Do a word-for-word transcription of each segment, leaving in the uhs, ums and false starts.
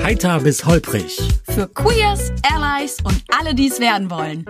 Heiter bis holprig. Für Queers, Allies und alle, die es werden wollen.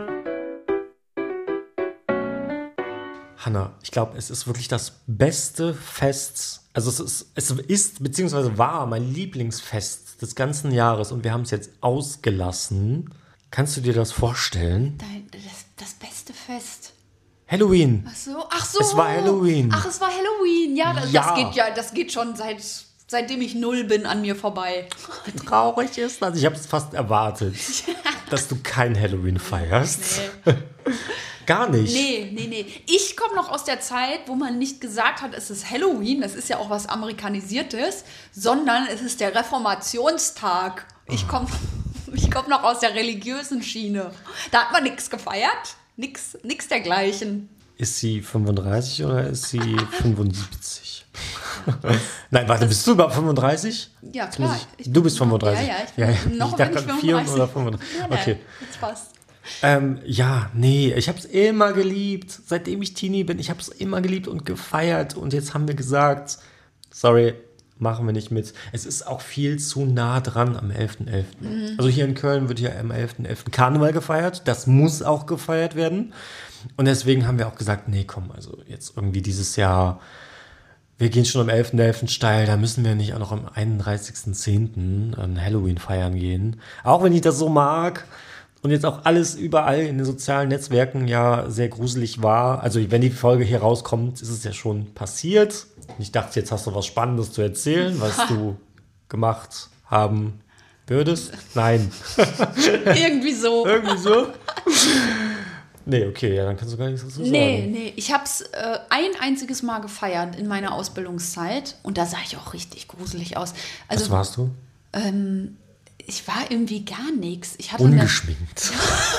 Hanna, ich glaube, es ist wirklich das beste Fest, also es ist, es ist beziehungsweise war mein Lieblingsfest des ganzen Jahres und wir haben es jetzt ausgelassen. Kannst du dir das vorstellen? Dein, das, das beste Fest. Halloween. Ach so, ach so. Es war Halloween. Ach, es war Halloween. Ja, das, Ja. das geht ja, das geht schon seit, seitdem ich null bin an mir vorbei. Wie traurig ist das? Ich habe es fast erwartet, dass du kein Halloween feierst. Nee. Gar nicht. Nee, nee, nee. Ich komme noch aus der Zeit, wo man nicht gesagt hat, es ist Halloween, das ist ja auch was Amerikanisiertes, sondern es ist der Reformationstag. Ich komme ich komm noch aus der religiösen Schiene. Da hat man nichts gefeiert, nichts nix dergleichen. Ist sie fünfunddreißig oder ist sie fünfundsiebzig? Nein, warte, bist du überhaupt fünfunddreißig? Ja, klar. Ich, du bist fünfunddreißig? Ja, ja, ich bin ja, ja. noch ich bin dachte ich vier fünfunddreißig. oder fünfunddreißig. Ja, nein, Okay. jetzt passt. Ähm, ja, nee, ich habe es immer geliebt. Seitdem ich Teenie bin, ich habe es immer geliebt und gefeiert. Und jetzt haben wir gesagt, sorry, machen wir nicht mit. Es ist auch viel zu nah dran am elften elften Mhm. Also hier in Köln wird ja am elften elften Karneval gefeiert. Das muss auch gefeiert werden. Und deswegen haben wir auch gesagt, nee, komm, also jetzt irgendwie dieses Jahr, wir gehen schon am elften elften steil, da müssen wir nicht auch noch am einunddreißigsten zehnten an Halloween feiern gehen. Auch wenn ich das so mag. Und jetzt auch alles überall in den sozialen Netzwerken ja sehr gruselig war. Also wenn die Folge hier rauskommt, ist es ja schon passiert. Und ich dachte, jetzt hast du was Spannendes zu erzählen, was du gemacht haben würdest. Nein. Irgendwie so. Irgendwie so. Nee, okay, ja, dann kannst du gar nichts dazu sagen. Nee, nee. Ich habe es äh, ein einziges Mal gefeiert in meiner Ausbildungszeit. Und da sah ich auch richtig gruselig aus. Also, Was warst du? Ähm, ich war irgendwie gar nichts. Ich hatte Ungeschminkt.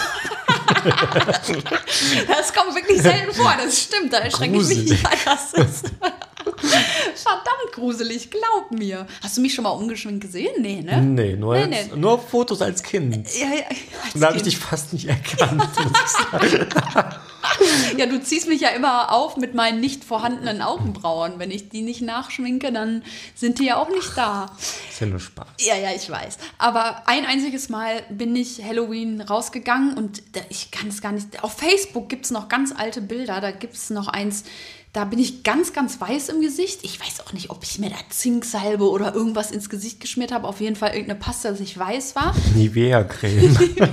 Das kommt wirklich selten vor, das stimmt. Da erschrecke ich mich Gruselig. nicht. Das ist verdammt gruselig, glaub mir. Hast du mich schon mal ungeschminkt gesehen? Nee, ne? Nee, nur, Nee, als, nee. nur auf Fotos als Kind. Ja, ja, als Und da habe ich Kind. dich fast nicht erkannt, muss ich sagen. Ja, du ziehst mich ja immer auf mit meinen nicht vorhandenen Augenbrauen. Wenn ich die nicht nachschminke, dann sind die ja auch nicht da. Ist ja nur Spaß. Ja, ja, ich weiß. Aber ein einziges Mal bin ich Halloween rausgegangen und da, ich kann es gar nicht. Auf Facebook gibt es noch ganz alte Bilder. Da gibt es noch eins, da bin ich ganz, ganz weiß im Gesicht. Ich weiß auch nicht, ob ich mir da Zinksalbe oder irgendwas ins Gesicht geschmiert habe. Auf jeden Fall irgendeine Paste, dass ich weiß war. Nivea-Creme.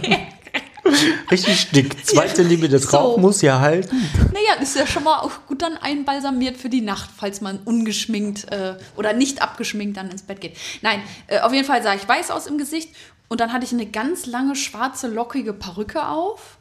Richtig dick. Zweite Liebe, das So. Rauch muss ja halten. Naja, ist ja schon mal auch gut dann einbalsamiert für die Nacht, falls man ungeschminkt äh, oder nicht abgeschminkt dann ins Bett geht. Nein, äh, auf jeden Fall sah ich weiß aus im Gesicht und dann hatte ich eine ganz lange, schwarze, lockige Perücke auf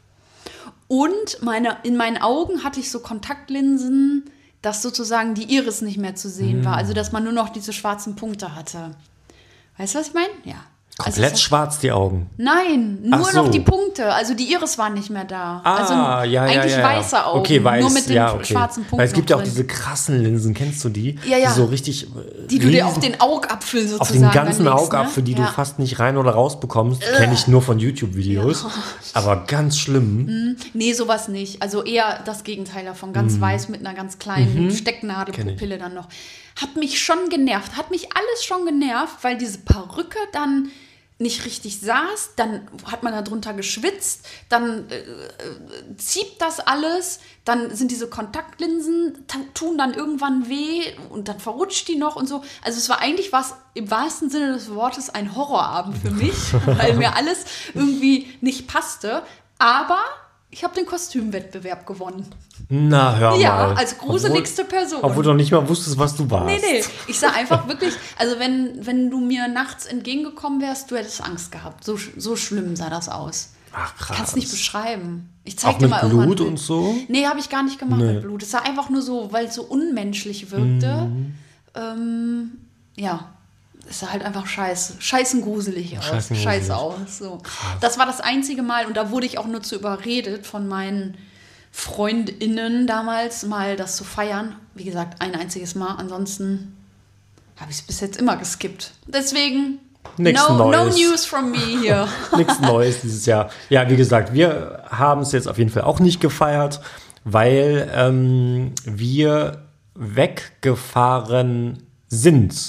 und meine, in meinen Augen hatte ich so Kontaktlinsen, dass sozusagen die Iris nicht mehr zu sehen war, also dass man nur noch diese schwarzen Punkte hatte. Weißt du, was ich meine? Ja. Also Komplett es- schwarz die Augen. Nein, nur Ach so. noch die Punkte. Also die Iris war nicht mehr da. Ah, also ja, ja, eigentlich ja, ja. weiße Augen, Okay, weiß, nur mit den ja, okay. schwarzen Punkten. Weil es gibt ja auch noch drin. diese krassen Linsen, kennst du die? Ja, ja. Die so richtig äh, die du dir riesen- auf den Augapfel sozusagen auf den ganzen dann legst, Augapfel, die ne? du Ja. fast nicht rein oder raus bekommst, kenne ich nur von YouTube-Videos. Ja. Aber ganz schlimm. Nee, sowas nicht. Also eher das Gegenteil davon. Ganz Mhm. weiß mit einer ganz kleinen Stecknadelpupille dann noch. Hat mich schon genervt. Hat mich alles schon genervt, weil diese Perücke dann nicht richtig saß, dann hat man da drunter geschwitzt, dann äh, äh, zieht das alles, dann sind diese Kontaktlinsen, ta- tun dann irgendwann weh und dann verrutscht die noch und so. Also es war eigentlich was im wahrsten Sinne des Wortes ein Horrorabend für mich, weil mir alles irgendwie nicht passte. Aber ich habe den Kostümwettbewerb gewonnen. Na, hör mal. Ja, als gruseligste Person. Obwohl du noch nicht mal wusstest, was du warst. Nee, nee. Ich sah einfach wirklich, also wenn, wenn du mir nachts entgegengekommen wärst, du hättest Angst gehabt. So, sch- so schlimm sah das aus. Ach, Ich krass. kann es nicht beschreiben. Ich zeig Auch dir mit mal irgendwann. Blut ein und Bild. so? Nee, habe ich gar nicht gemacht Nee. mit Blut. Es sah einfach nur so, weil es so unmenschlich wirkte. Mhm. Ähm, ja. Es sah halt einfach scheiße, scheißengruselig aus. Scheißengruselig. Scheiße aus. So. Das war das einzige Mal und da wurde ich auch nur zu überredet von meinen FreundInnen damals, mal das zu feiern. Wie gesagt, ein einziges Mal. Ansonsten habe ich es bis jetzt immer geskippt. Deswegen, Nichts no, no Neues. news from me hier. Nichts Neues dieses Jahr. Ja, wie gesagt, wir haben es jetzt auf jeden Fall auch nicht gefeiert, weil ähm, wir weggefahren sind.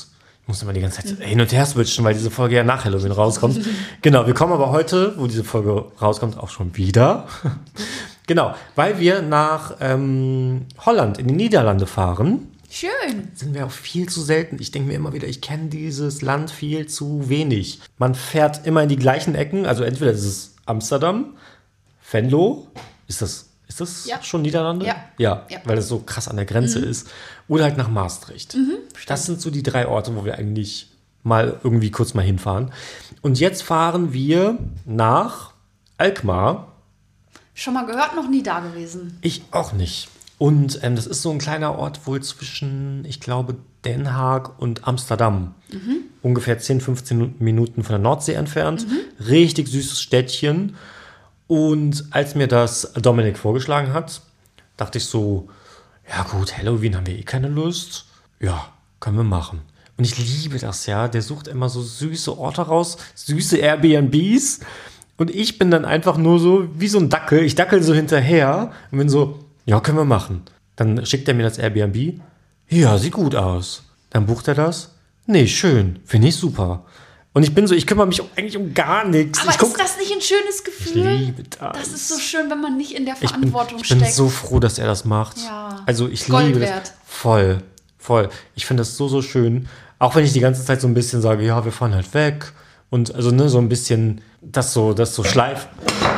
muss immer die ganze Zeit hin und her switchen, weil diese Folge ja nach Halloween rauskommt. Genau, wir kommen aber heute, wo diese Folge rauskommt, auch schon wieder. Genau, weil wir nach ähm, Holland, in die Niederlande fahren. Schön. Sind wir auch viel zu selten. Ich denke mir immer wieder, ich kenne dieses Land viel zu wenig. Man fährt immer in die gleichen Ecken. Also entweder ist es Amsterdam, Venlo. Ist das, ist das ja. schon Niederlande? Ja. ja. Ja, weil es so krass an der Grenze mhm. ist. Oder halt nach Maastricht. Mhm, das sind so die drei Orte, wo wir eigentlich mal irgendwie kurz mal hinfahren. Und jetzt fahren wir nach Alkmaar. Schon mal gehört, noch nie da gewesen. Ich auch nicht. Und ähm, das ist so ein kleiner Ort wohl zwischen, ich glaube, Den Haag und Amsterdam. Mhm. Ungefähr zehn, fünfzehn Minuten von der Nordsee entfernt. Mhm. Richtig süßes Städtchen. Und als mir das Dominik vorgeschlagen hat, dachte ich so, ja gut, Halloween haben wir eh keine Lust. Ja, können wir machen. Und ich liebe das ja. Der sucht immer so süße Orte raus, süße Airbnbs. Und ich bin dann einfach nur so wie so ein Dackel. Ich dackel so hinterher und bin so, ja, können wir machen. Dann schickt er mir das Airbnb. Ja, sieht gut aus. Dann bucht er das. Nee, schön. Finde ich super. Und ich bin so, ich kümmere mich eigentlich um gar nichts. Aber ich guck, ist das nicht ein schönes Gefühl? Ich liebe das. Das ist so schön, wenn man nicht in der Verantwortung ich bin, ich steckt. Ich bin so froh, dass er das macht. Ja. Also ich Gold liebe wert. das. Voll, voll. Ich finde das so, so schön. Auch wenn ich die ganze Zeit so ein bisschen sage, ja, wir fahren halt weg. Und also ne, so ein bisschen das so, das so schleift.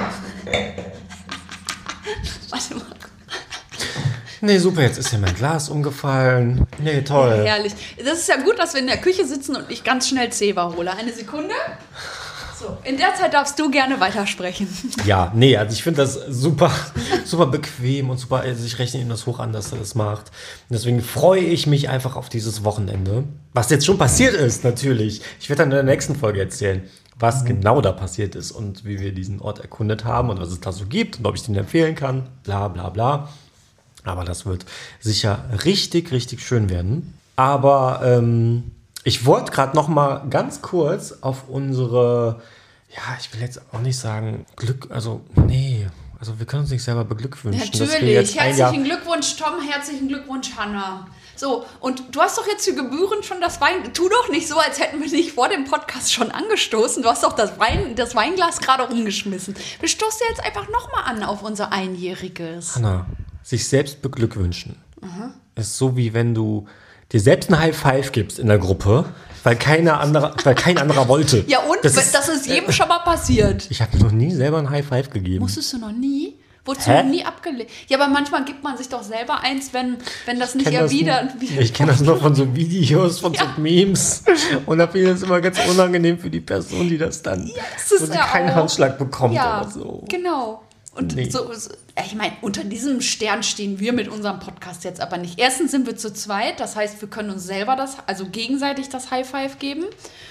Warte mal. Nee, super, jetzt ist ja mein Glas umgefallen. Nee, toll. Ja, herrlich. Das ist ja gut, dass wir in der Küche sitzen und ich ganz schnell Zewa hole. Eine Sekunde. So, in der Zeit darfst du gerne weitersprechen. Ja, nee, also ich finde das super, super bequem und super, also ich rechne ihm das hoch an, dass er das macht. Und deswegen freue ich mich einfach auf dieses Wochenende. Was jetzt schon passiert ist, natürlich. Ich werde dann in der nächsten Folge erzählen, was mhm. genau da passiert ist und wie wir diesen Ort erkundet haben und was es da so gibt und ob ich den empfehlen kann, bla bla bla. Aber das wird sicher richtig, richtig schön werden. Aber ähm, ich wollte gerade noch mal ganz kurz auf unsere, ja, ich will jetzt auch nicht sagen Glück, also nee, also wir können uns nicht selber beglückwünschen. Natürlich, herzlichen Glückwunsch Tom, herzlichen Glückwunsch Hannah. So, und du hast doch jetzt für Gebühren schon das Wein, tu doch nicht so, als hätten wir nicht vor dem Podcast schon angestoßen. Du hast doch das, Wein, das Weinglas gerade umgeschmissen. Wir stoßen jetzt einfach noch mal an auf unser Einjähriges. Hannah, sich selbst beglückwünschen mhm. ist so, wie wenn du dir selbst ein High Five gibst in der Gruppe, weil, keiner andere, weil kein anderer wollte. Ja und? Das ist, das ist jedem äh, schon mal passiert. Ich habe noch nie selber ein High Five gegeben. Musstest du noch nie? Wurdest du noch nie abgelehnt? Ja, aber manchmal gibt man sich doch selber eins, wenn, wenn das nicht erwidert wird. Ich kenne das nur von so Videos, von ja. so Memes. Und da finde ich das immer ganz unangenehm für die Person, die das dann, ja, das wo sie ja keinen auch. Handschlag bekommt ja, oder so. Genau. Und nee. so, so, ich meine, unter diesem Stern stehen wir mit unserem Podcast jetzt aber nicht. Erstens sind wir zu zweit, das heißt, wir können uns selber das, also gegenseitig das High Five geben.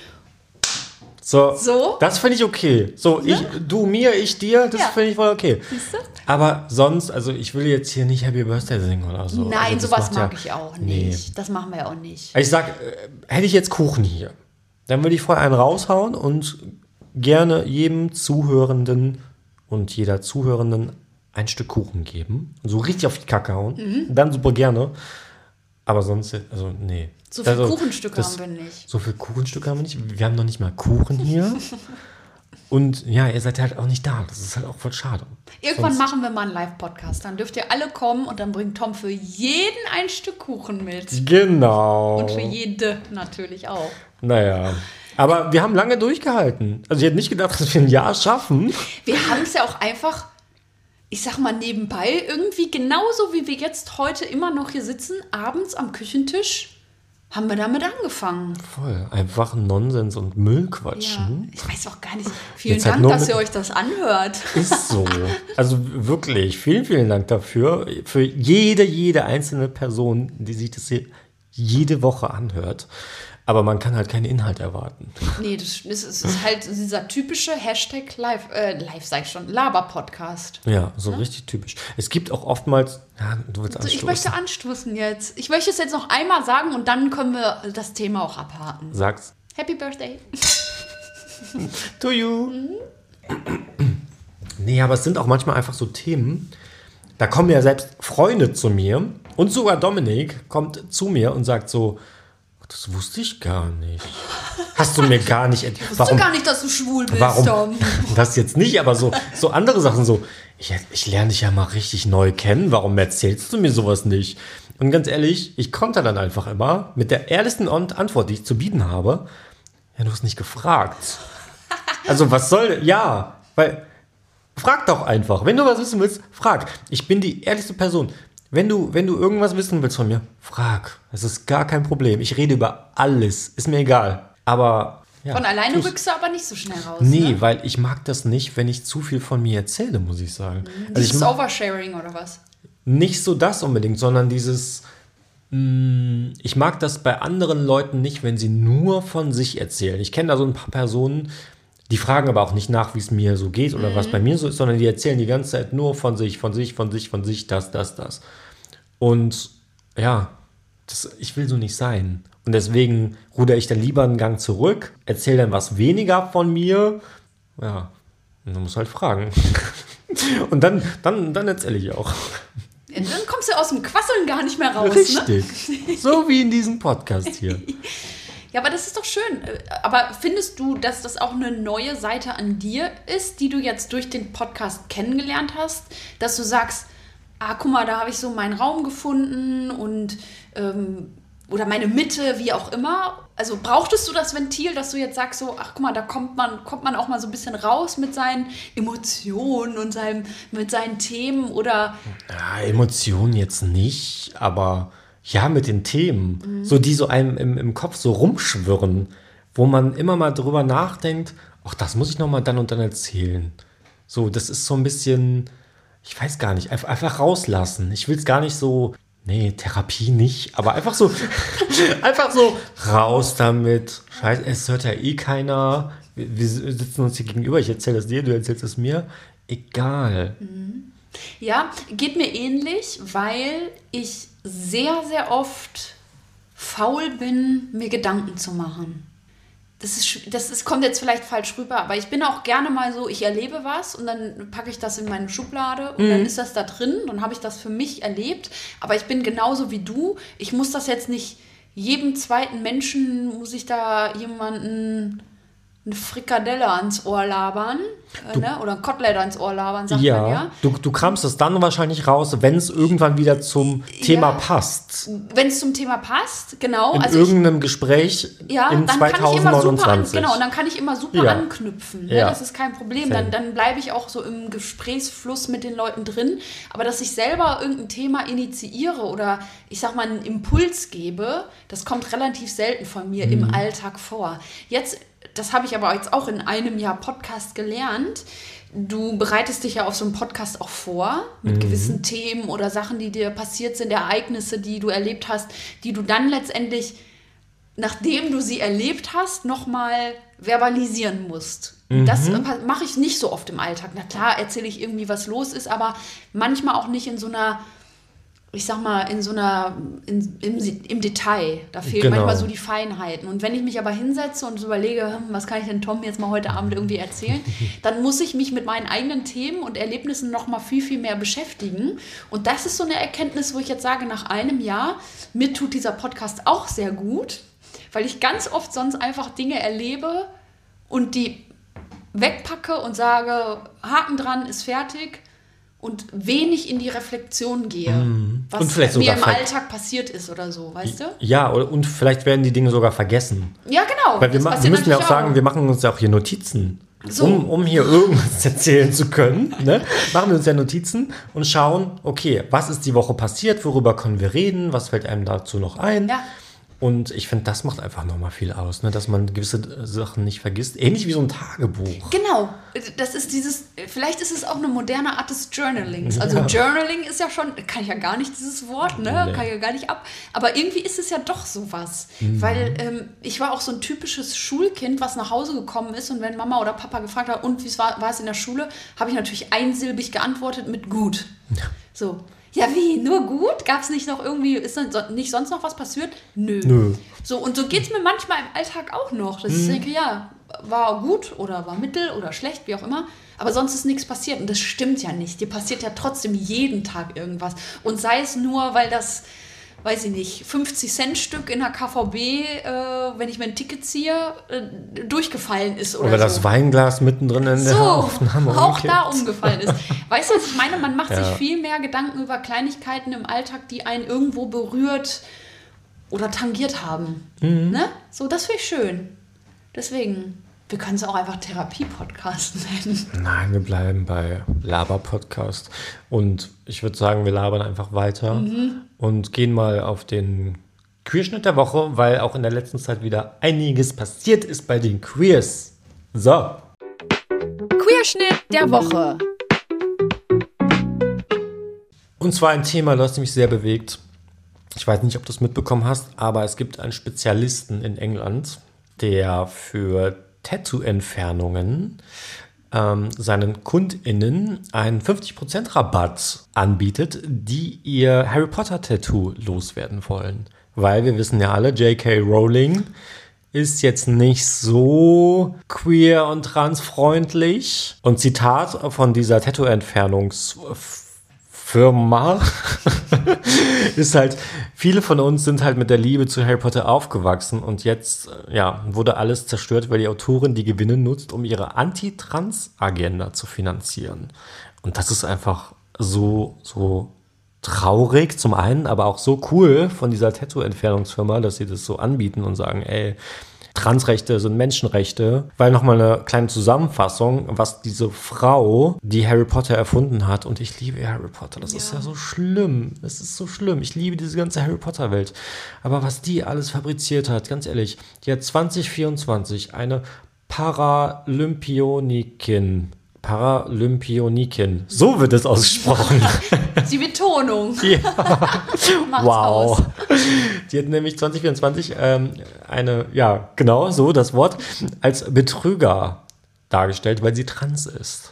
So, so? Das finde ich okay. So, ja? ich, du mir, ich dir, das ja. finde ich voll okay. Siehst du? Aber sonst, also ich will jetzt hier nicht Happy Birthday singen oder so. Nein, also sowas mag ja, ich auch nicht. Nee. Das machen wir auch nicht. Ich sag, hätte ich jetzt Kuchen hier, dann würde ich vorher einen raushauen und gerne jedem Zuhörenden und jeder Zuhörenden ein Stück Kuchen geben. So richtig auf die Kacke hauen. Mhm. Dann super gerne. Aber sonst, also nee. So viele also, Kuchenstücke das, haben wir nicht. So viele Kuchenstücke haben wir nicht. Wir haben noch nicht mal Kuchen hier. Und ja, ihr seid halt auch nicht da. Das ist halt auch voll schade. Irgendwann sonst machen wir mal einen Live-Podcast. Dann dürft ihr alle kommen und dann bringt Tom für jeden ein Stück Kuchen mit. Genau. Und für jede natürlich auch. Naja. Aber wir haben lange durchgehalten. Also ich hätte nicht gedacht, dass wir ein Jahr schaffen. Wir haben es ja auch einfach, ich sag mal nebenbei, irgendwie genauso wie wir jetzt heute immer noch hier sitzen, abends am Küchentisch, haben wir damit angefangen. Voll. Einfach Nonsens und Müll quatschen. Ja, ich weiß auch gar nicht. Vielen jetzt Dank, halt dass ihr euch das anhört. Ist so. Also wirklich, vielen, vielen Dank dafür. Für jede, jede einzelne Person, die sich das hier jede Woche anhört. Aber man kann halt keinen Inhalt erwarten. Nee, das ist, das ist halt dieser typische Hashtag Live, äh, Live sag ich schon, Laber-Podcast. Ja, so ja? richtig typisch. Es gibt auch oftmals, ja, du willst anstoßen. Ich möchte anstoßen jetzt. Ich möchte es jetzt noch einmal sagen und dann können wir das Thema auch abhaken. Sag's. Happy Birthday. To you. Mhm. Nee, aber es sind auch manchmal einfach so Themen, da kommen ja selbst Freunde zu mir und sogar Dominik kommt zu mir und sagt so, das wusste ich gar nicht. Hast du mir gar nicht erzählt. Ich wusste gar nicht, dass du schwul bist, warum, Tom. Das jetzt nicht, aber so, so andere Sachen so. Ich, ich lerne dich ja mal richtig neu kennen. Warum erzählst du mir sowas nicht? Und ganz ehrlich, ich konnte dann einfach immer mit der ehrlichsten Antwort, die ich zu bieten habe, ja, du hast nicht gefragt. Also was soll, ja, weil, frag doch einfach. Wenn du was wissen willst, frag. Ich bin die ehrlichste Person. Wenn du, wenn du irgendwas wissen willst von mir, frag. Das ist gar kein Problem. Ich rede über alles. Ist mir egal. Aber ja, von alleine tu's. Rückst du aber nicht so schnell raus. Nee, ne? Weil ich mag das nicht, wenn ich zu viel von mir erzähle, muss ich sagen. Mhm. Also Dieses ich Oversharing oder was? Nicht so das unbedingt, sondern dieses, mh, ich mag das bei anderen Leuten nicht, wenn sie nur von sich erzählen. Ich kenne da so ein paar Personen, die fragen aber auch nicht nach, wie es mir so geht oder mhm. was bei mir so ist, sondern die erzählen die ganze Zeit nur von sich, von sich, von sich, von sich, das, das, das. Und ja, das, ich will so nicht sein. Und deswegen ruder ich dann lieber einen Gang zurück, erzähle dann was weniger von mir. Ja, und dann muss halt fragen. Und dann, dann, dann erzähle ich auch. Dann kommst du aus dem Quasseln gar nicht mehr raus. Richtig. Ne? So wie in diesem Podcast hier. Ja, aber das ist doch schön. Aber findest du, dass das auch eine neue Seite an dir ist, die du jetzt durch den Podcast kennengelernt hast? Dass du sagst, ah, guck mal, da habe ich so meinen Raum gefunden und ähm, oder meine Mitte, wie auch immer. Also brauchtest du das Ventil, dass du jetzt sagst, so, ach guck mal, da kommt man, kommt man auch mal so ein bisschen raus mit seinen Emotionen und seinem, mit seinen Themen oder... Ja, Emotionen jetzt nicht, aber ja, mit den Themen, mhm. so die so einem im, im Kopf so rumschwirren, wo man immer mal drüber nachdenkt, ach, das muss ich noch mal dann und dann erzählen. So, das ist so ein bisschen, ich weiß gar nicht, einfach, einfach rauslassen. Ich will es gar nicht so... Nee, Therapie nicht, aber einfach so, einfach so raus damit. Scheiße, es hört ja eh keiner. Wir, wir sitzen uns hier gegenüber, ich erzähle es dir, du erzählst es mir. Egal. Ja, geht mir ähnlich, weil ich sehr, sehr oft faul bin, mir Gedanken zu machen. Das ist, das ist, kommt jetzt vielleicht falsch rüber, aber ich bin auch gerne mal so, ich erlebe was und dann packe ich das in meine Schublade und mhm. dann ist das da drin, dann habe ich das für mich erlebt, aber ich bin genauso wie du, ich muss das jetzt nicht, jedem zweiten Menschen muss ich da jemanden eine Frikadelle ans Ohr labern, äh, ne? Oder ein Kotelett ans Ohr labern, sagt ja, man ja. Du, du kramst es dann wahrscheinlich raus, wenn es irgendwann wieder zum Thema ja, passt. Wenn es zum Thema passt, genau. In also irgendeinem ich, Gespräch ja, in dann zwanzig neunundzwanzig. Kann ich immer super an, genau, und dann kann ich immer super ja. anknüpfen. Ne? Ja. Das ist kein Problem. Dann, dann bleibe ich auch so im Gesprächsfluss mit den Leuten drin. Aber dass ich selber irgendein Thema initiiere oder ich sag mal einen Impuls gebe, das kommt relativ selten von mir mhm. im Alltag vor. Jetzt Das habe ich aber jetzt auch in einem Jahr Podcast gelernt. Du bereitest dich ja auf so einen Podcast auch vor, mit mhm. gewissen Themen oder Sachen, die dir passiert sind, Ereignisse, die du erlebt hast, die du dann letztendlich, nachdem du sie erlebt hast, nochmal verbalisieren musst. Mhm. Das mache ich nicht so oft im Alltag. Na klar, erzähle ich irgendwie, was los ist, aber manchmal auch nicht in so einer, ich sag mal, in so einer, in, im, im Detail. Da fehlen genau. manchmal so die Feinheiten. Und wenn ich mich aber hinsetze und so überlege, hm, was kann ich denn Tom jetzt mal heute Abend irgendwie erzählen, dann muss ich mich mit meinen eigenen Themen und Erlebnissen noch mal viel, viel mehr beschäftigen. Und das ist so eine Erkenntnis, wo ich jetzt sage, nach einem Jahr, mir tut dieser Podcast auch sehr gut, weil ich ganz oft sonst einfach Dinge erlebe und die wegpacke und sage, Haken dran, ist fertig. Und wenig in die Reflexion gehe, mm. was und vielleicht mir im Alltag passiert ist oder so, weißt du? Ja, und vielleicht werden die Dinge sogar vergessen. Ja, genau. Weil wir, ma- wir müssen ja auch sagen, auch. wir machen uns ja auch hier Notizen, so. um, um hier irgendwas erzählen zu können. Ne? Machen wir uns ja Notizen und schauen, okay, was ist die Woche passiert, worüber können wir reden, was fällt einem dazu noch ein? Ja. Und ich finde, das macht einfach nochmal viel aus, ne? Dass man gewisse Sachen nicht vergisst. Ähnlich wie so ein Tagebuch. Genau. Das ist dieses, vielleicht ist es auch eine moderne Art des Journalings. Also ja. Journaling ist ja schon, kann ich ja gar nicht dieses Wort, ne? Nee. Kann ich ja gar nicht ab. Aber irgendwie ist es ja doch sowas. Mhm. Weil ähm, ich war auch so ein typisches Schulkind, was nach Hause gekommen ist und wenn Mama oder Papa gefragt hat, und wie war, war es in der Schule, habe ich natürlich einsilbig geantwortet mit gut. Ja. So. Ja, wie? Nur gut? Gab es nicht noch irgendwie, ist nicht sonst noch was passiert? Nö. Nö. So, und so geht es mir manchmal im Alltag auch noch, dass mhm. ich denke, ja, war gut oder war mittel oder schlecht, wie auch immer, aber sonst ist nichts passiert und das stimmt ja nicht. Dir passiert ja trotzdem jeden Tag irgendwas und sei es nur, weil das, weiß ich nicht, fünfzig Cent Stück in der K V B, äh, wenn ich mir ein Ticket ziehe, äh, durchgefallen ist oder, oder so. das Weinglas mittendrin in der so, Aufnahme auch umkippt. da umgefallen ist. Weißt du, was ich meine? Man macht ja. sich viel mehr Gedanken über Kleinigkeiten im Alltag, die einen irgendwo berührt oder tangiert haben. Mhm. Ne? So, das finde ich schön. Deswegen, wir können es auch einfach Therapie-Podcast nennen. Nein, wir bleiben bei Laber-Podcast. Und ich würde sagen, wir labern einfach weiter mhm. und gehen mal auf den Queerschnitt der Woche, weil auch in der letzten Zeit wieder einiges passiert ist bei den Queers. So. Queerschnitt der Woche. Und zwar ein Thema, das mich sehr bewegt. Ich weiß nicht, ob du es mitbekommen hast, aber es gibt einen Spezialisten in England, der für Tattoo-Entfernungen ähm, seinen KundInnen einen fünfzig Prozent Rabatt anbietet, die ihr Harry Potter-Tattoo loswerden wollen. Weil wir wissen ja alle, J K Rowling ist jetzt nicht so queer und transfreundlich. Und Zitat von dieser Tattoo-Entfernungsfirma ist halt, viele von uns sind halt mit der Liebe zu Harry Potter aufgewachsen und jetzt ja, wurde alles zerstört, weil die Autorin die Gewinne nutzt, um ihre Anti-Trans-Agenda zu finanzieren. Und das ist einfach so, so traurig zum einen, aber auch so cool von dieser Tattoo-Entfernungsfirma, dass sie das so anbieten und sagen, ey, Transrechte sind Menschenrechte, weil nochmal eine kleine Zusammenfassung, was diese Frau, die Harry Potter erfunden hat, und ich liebe Harry Potter, das ja. ist ja so schlimm, das ist so schlimm, ich liebe diese ganze Harry Potter Welt, aber was die alles fabriziert hat, ganz ehrlich, die hat zwanzig vierundzwanzig eine Paralympionikin, Paralympionikin, so wird es ausgesprochen. Die Betonung. Ja. Wow. Aus. Die hat nämlich zwanzig vierundzwanzig ähm, eine, ja, genau so das Wort, als Betrüger dargestellt, weil sie trans ist.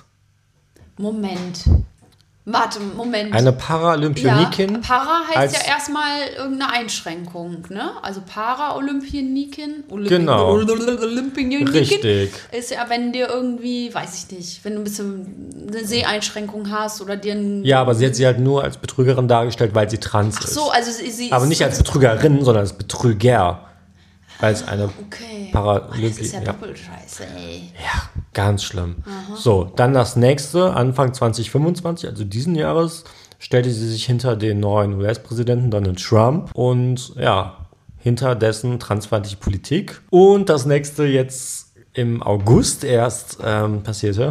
Moment. Warte, Moment. Eine Paralympionikin. Ja, Para heißt ja erstmal irgendeine Einschränkung, ne? Also Paralympionikin. Olympi- genau. Olympionikin. Richtig. Ist ja, wenn dir irgendwie, weiß ich nicht, wenn du ein bisschen eine Seheinschränkung hast oder dir ein... Ja, aber sie hat sie halt nur als Betrügerin dargestellt, weil sie trans ist. Ach so, also sie, sie aber nicht als Betrügerin, sondern als Betrüger. Weil es eine okay. Paralympionikin... Das ist ja, ja doppelt scheiße, ey. Ja, ganz schlimm. Aha. So, dann das nächste, Anfang zwanzig fünfundzwanzig, also diesen Jahres, stellte sie sich hinter den neuen U S-Präsidenten Donald Trump und ja, hinter dessen transfeindliche Politik. Und das nächste jetzt im August erst ähm, passierte.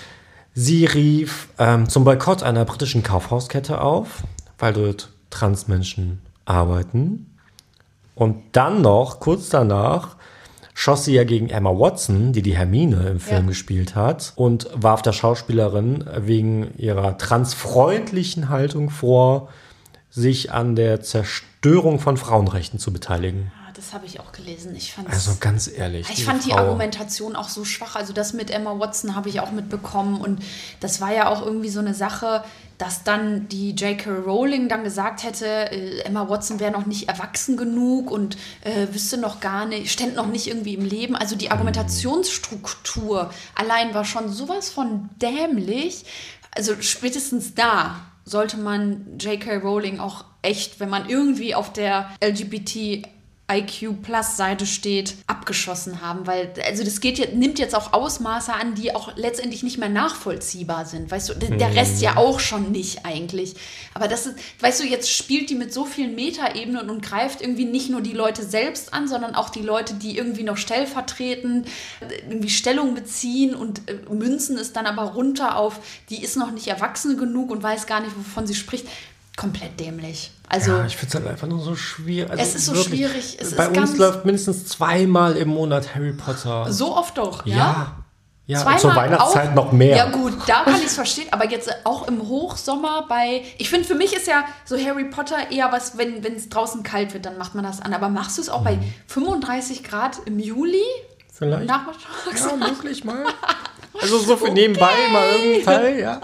Sie rief ähm, zum Boykott einer britischen Kaufhauskette auf, weil dort Transmenschen arbeiten. Und dann noch, kurz danach, schoss sie ja gegen Emma Watson, die die Hermine im Film ja. gespielt hat, und warf der Schauspielerin wegen ihrer transfreundlichen Haltung vor, sich an der Zerstörung von Frauenrechten zu beteiligen. Ja, das habe ich auch gelesen. Ich fand's, also ganz ehrlich. Ich fand die Frau. Argumentation auch so schwach. Also das mit Emma Watson habe ich auch mitbekommen. Und das war ja auch irgendwie so eine Sache, dass dann die J K Rowling dann gesagt hätte, äh, Emma Watson wäre noch nicht erwachsen genug und äh, wüsste noch gar nicht, stände noch nicht irgendwie im Leben. Also die Argumentationsstruktur allein war schon sowas von dämlich. Also spätestens da sollte man J K Rowling auch echt, wenn man irgendwie auf der L G B T I Q Plus Seite steht, abgeschossen haben, weil also das geht jetzt, nimmt jetzt auch Ausmaße an, die auch letztendlich nicht mehr nachvollziehbar sind, weißt du, der Rest ja auch schon nicht eigentlich, aber das ist, weißt du, jetzt spielt die mit so vielen Metaebenen und greift irgendwie nicht nur die Leute selbst an, sondern auch die Leute, die irgendwie noch stellvertretend irgendwie Stellung beziehen und äh, münzen es dann aber runter auf, die ist noch nicht erwachsen genug und weiß gar nicht, wovon sie spricht. Komplett dämlich. Also, ja, ich finde es halt einfach nur so schwierig. Also es ist so wirklich, schwierig. Es bei ist uns ganz läuft mindestens zweimal im Monat Harry Potter. So oft doch, ja? Ja, ja. Zweimal zur Weihnachtszeit auch, noch mehr. Ja gut, da kann ich es verstehen. Aber jetzt auch im Hochsommer bei... Ich finde, für mich ist ja so Harry Potter eher was, wenn es draußen kalt wird, dann macht man das an. Aber machst du es auch mhm. bei fünfunddreißig Grad im Juli? Vielleicht. Nachmittags? Ja, möglich mal. Also so für okay. nebenbei mal irgendein Teil, ja.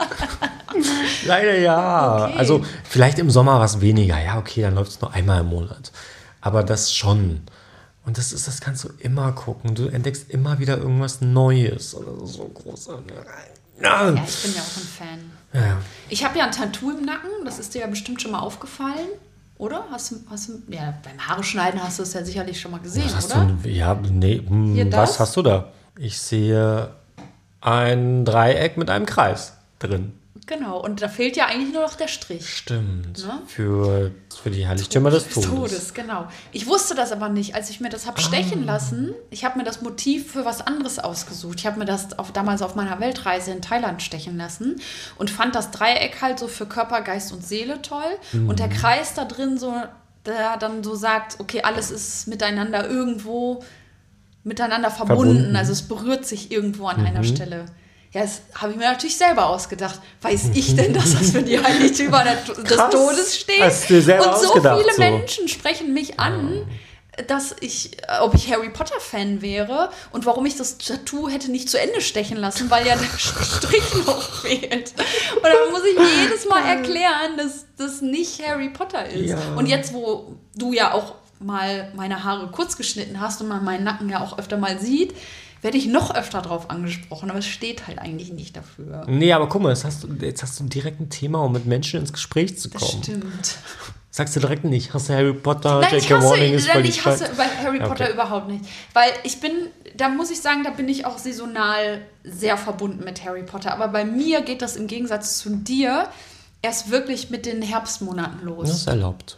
Leider ja. Okay. Also vielleicht im Sommer was weniger. Ja, okay, dann läuft es nur einmal im Monat. Aber das schon. Und das ist, das kannst du immer gucken. Du entdeckst immer wieder irgendwas Neues. Und das ist so großartig. Ja, ich bin ja auch ein Fan. Ja. Ich habe ja ein Tattoo im Nacken. Das ist dir ja bestimmt schon mal aufgefallen. oder? Hast du, hast du, ja, beim Haare schneiden hast du es ja sicherlich schon mal gesehen, was hast oder? Du, ja, nee, hm, was hast du da? Ich sehe ein Dreieck mit einem Kreis drin. Genau, und da fehlt ja eigentlich nur noch der Strich. Stimmt, ne? für, für die Heiligtümer des Todes. Todes, genau. Ich wusste das aber nicht, als ich mir das habe stechen ah. lassen. Ich habe mir das Motiv für was anderes ausgesucht. Ich habe mir das auf, damals auf meiner Weltreise in Thailand stechen lassen und fand das Dreieck halt so für Körper, Geist und Seele toll. Mhm. Und der Kreis da drin so, der dann so sagt, okay, alles ist miteinander irgendwo miteinander verbunden. verbunden. Also es berührt sich irgendwo an mhm. einer Stelle. Ja, das habe ich mir natürlich selber ausgedacht. Weiß ich denn, dass das für die Heiligtümer des Todes steht? Hast du dir selber Und so ausgedacht, viele so. Menschen sprechen mich an, dass ich, ob ich Harry Potter Fan wäre und warum ich das Tattoo hätte nicht zu Ende stechen lassen, weil ja der Strich noch fehlt. Und dann muss ich jedes Mal erklären, dass das nicht Harry Potter ist. Ja. Und jetzt, wo du ja auch mal meine Haare kurz geschnitten hast und man meinen Nacken ja auch öfter mal sieht, werde ich noch öfter drauf angesprochen, aber es steht halt eigentlich nicht dafür. Nee, aber guck mal, jetzt hast du, jetzt hast du direkt ein Thema, um mit Menschen ins Gespräch zu kommen. Das stimmt. Sagst du direkt nicht, hast du Harry Potter, Nein, J K Rowling ist voll die ich hasse bei Harry Potter okay. überhaupt nicht. Weil ich bin, da muss ich sagen, da bin ich auch saisonal sehr verbunden mit Harry Potter. Aber bei mir geht das im Gegensatz zu dir erst wirklich mit den Herbstmonaten los. Das ist erlaubt.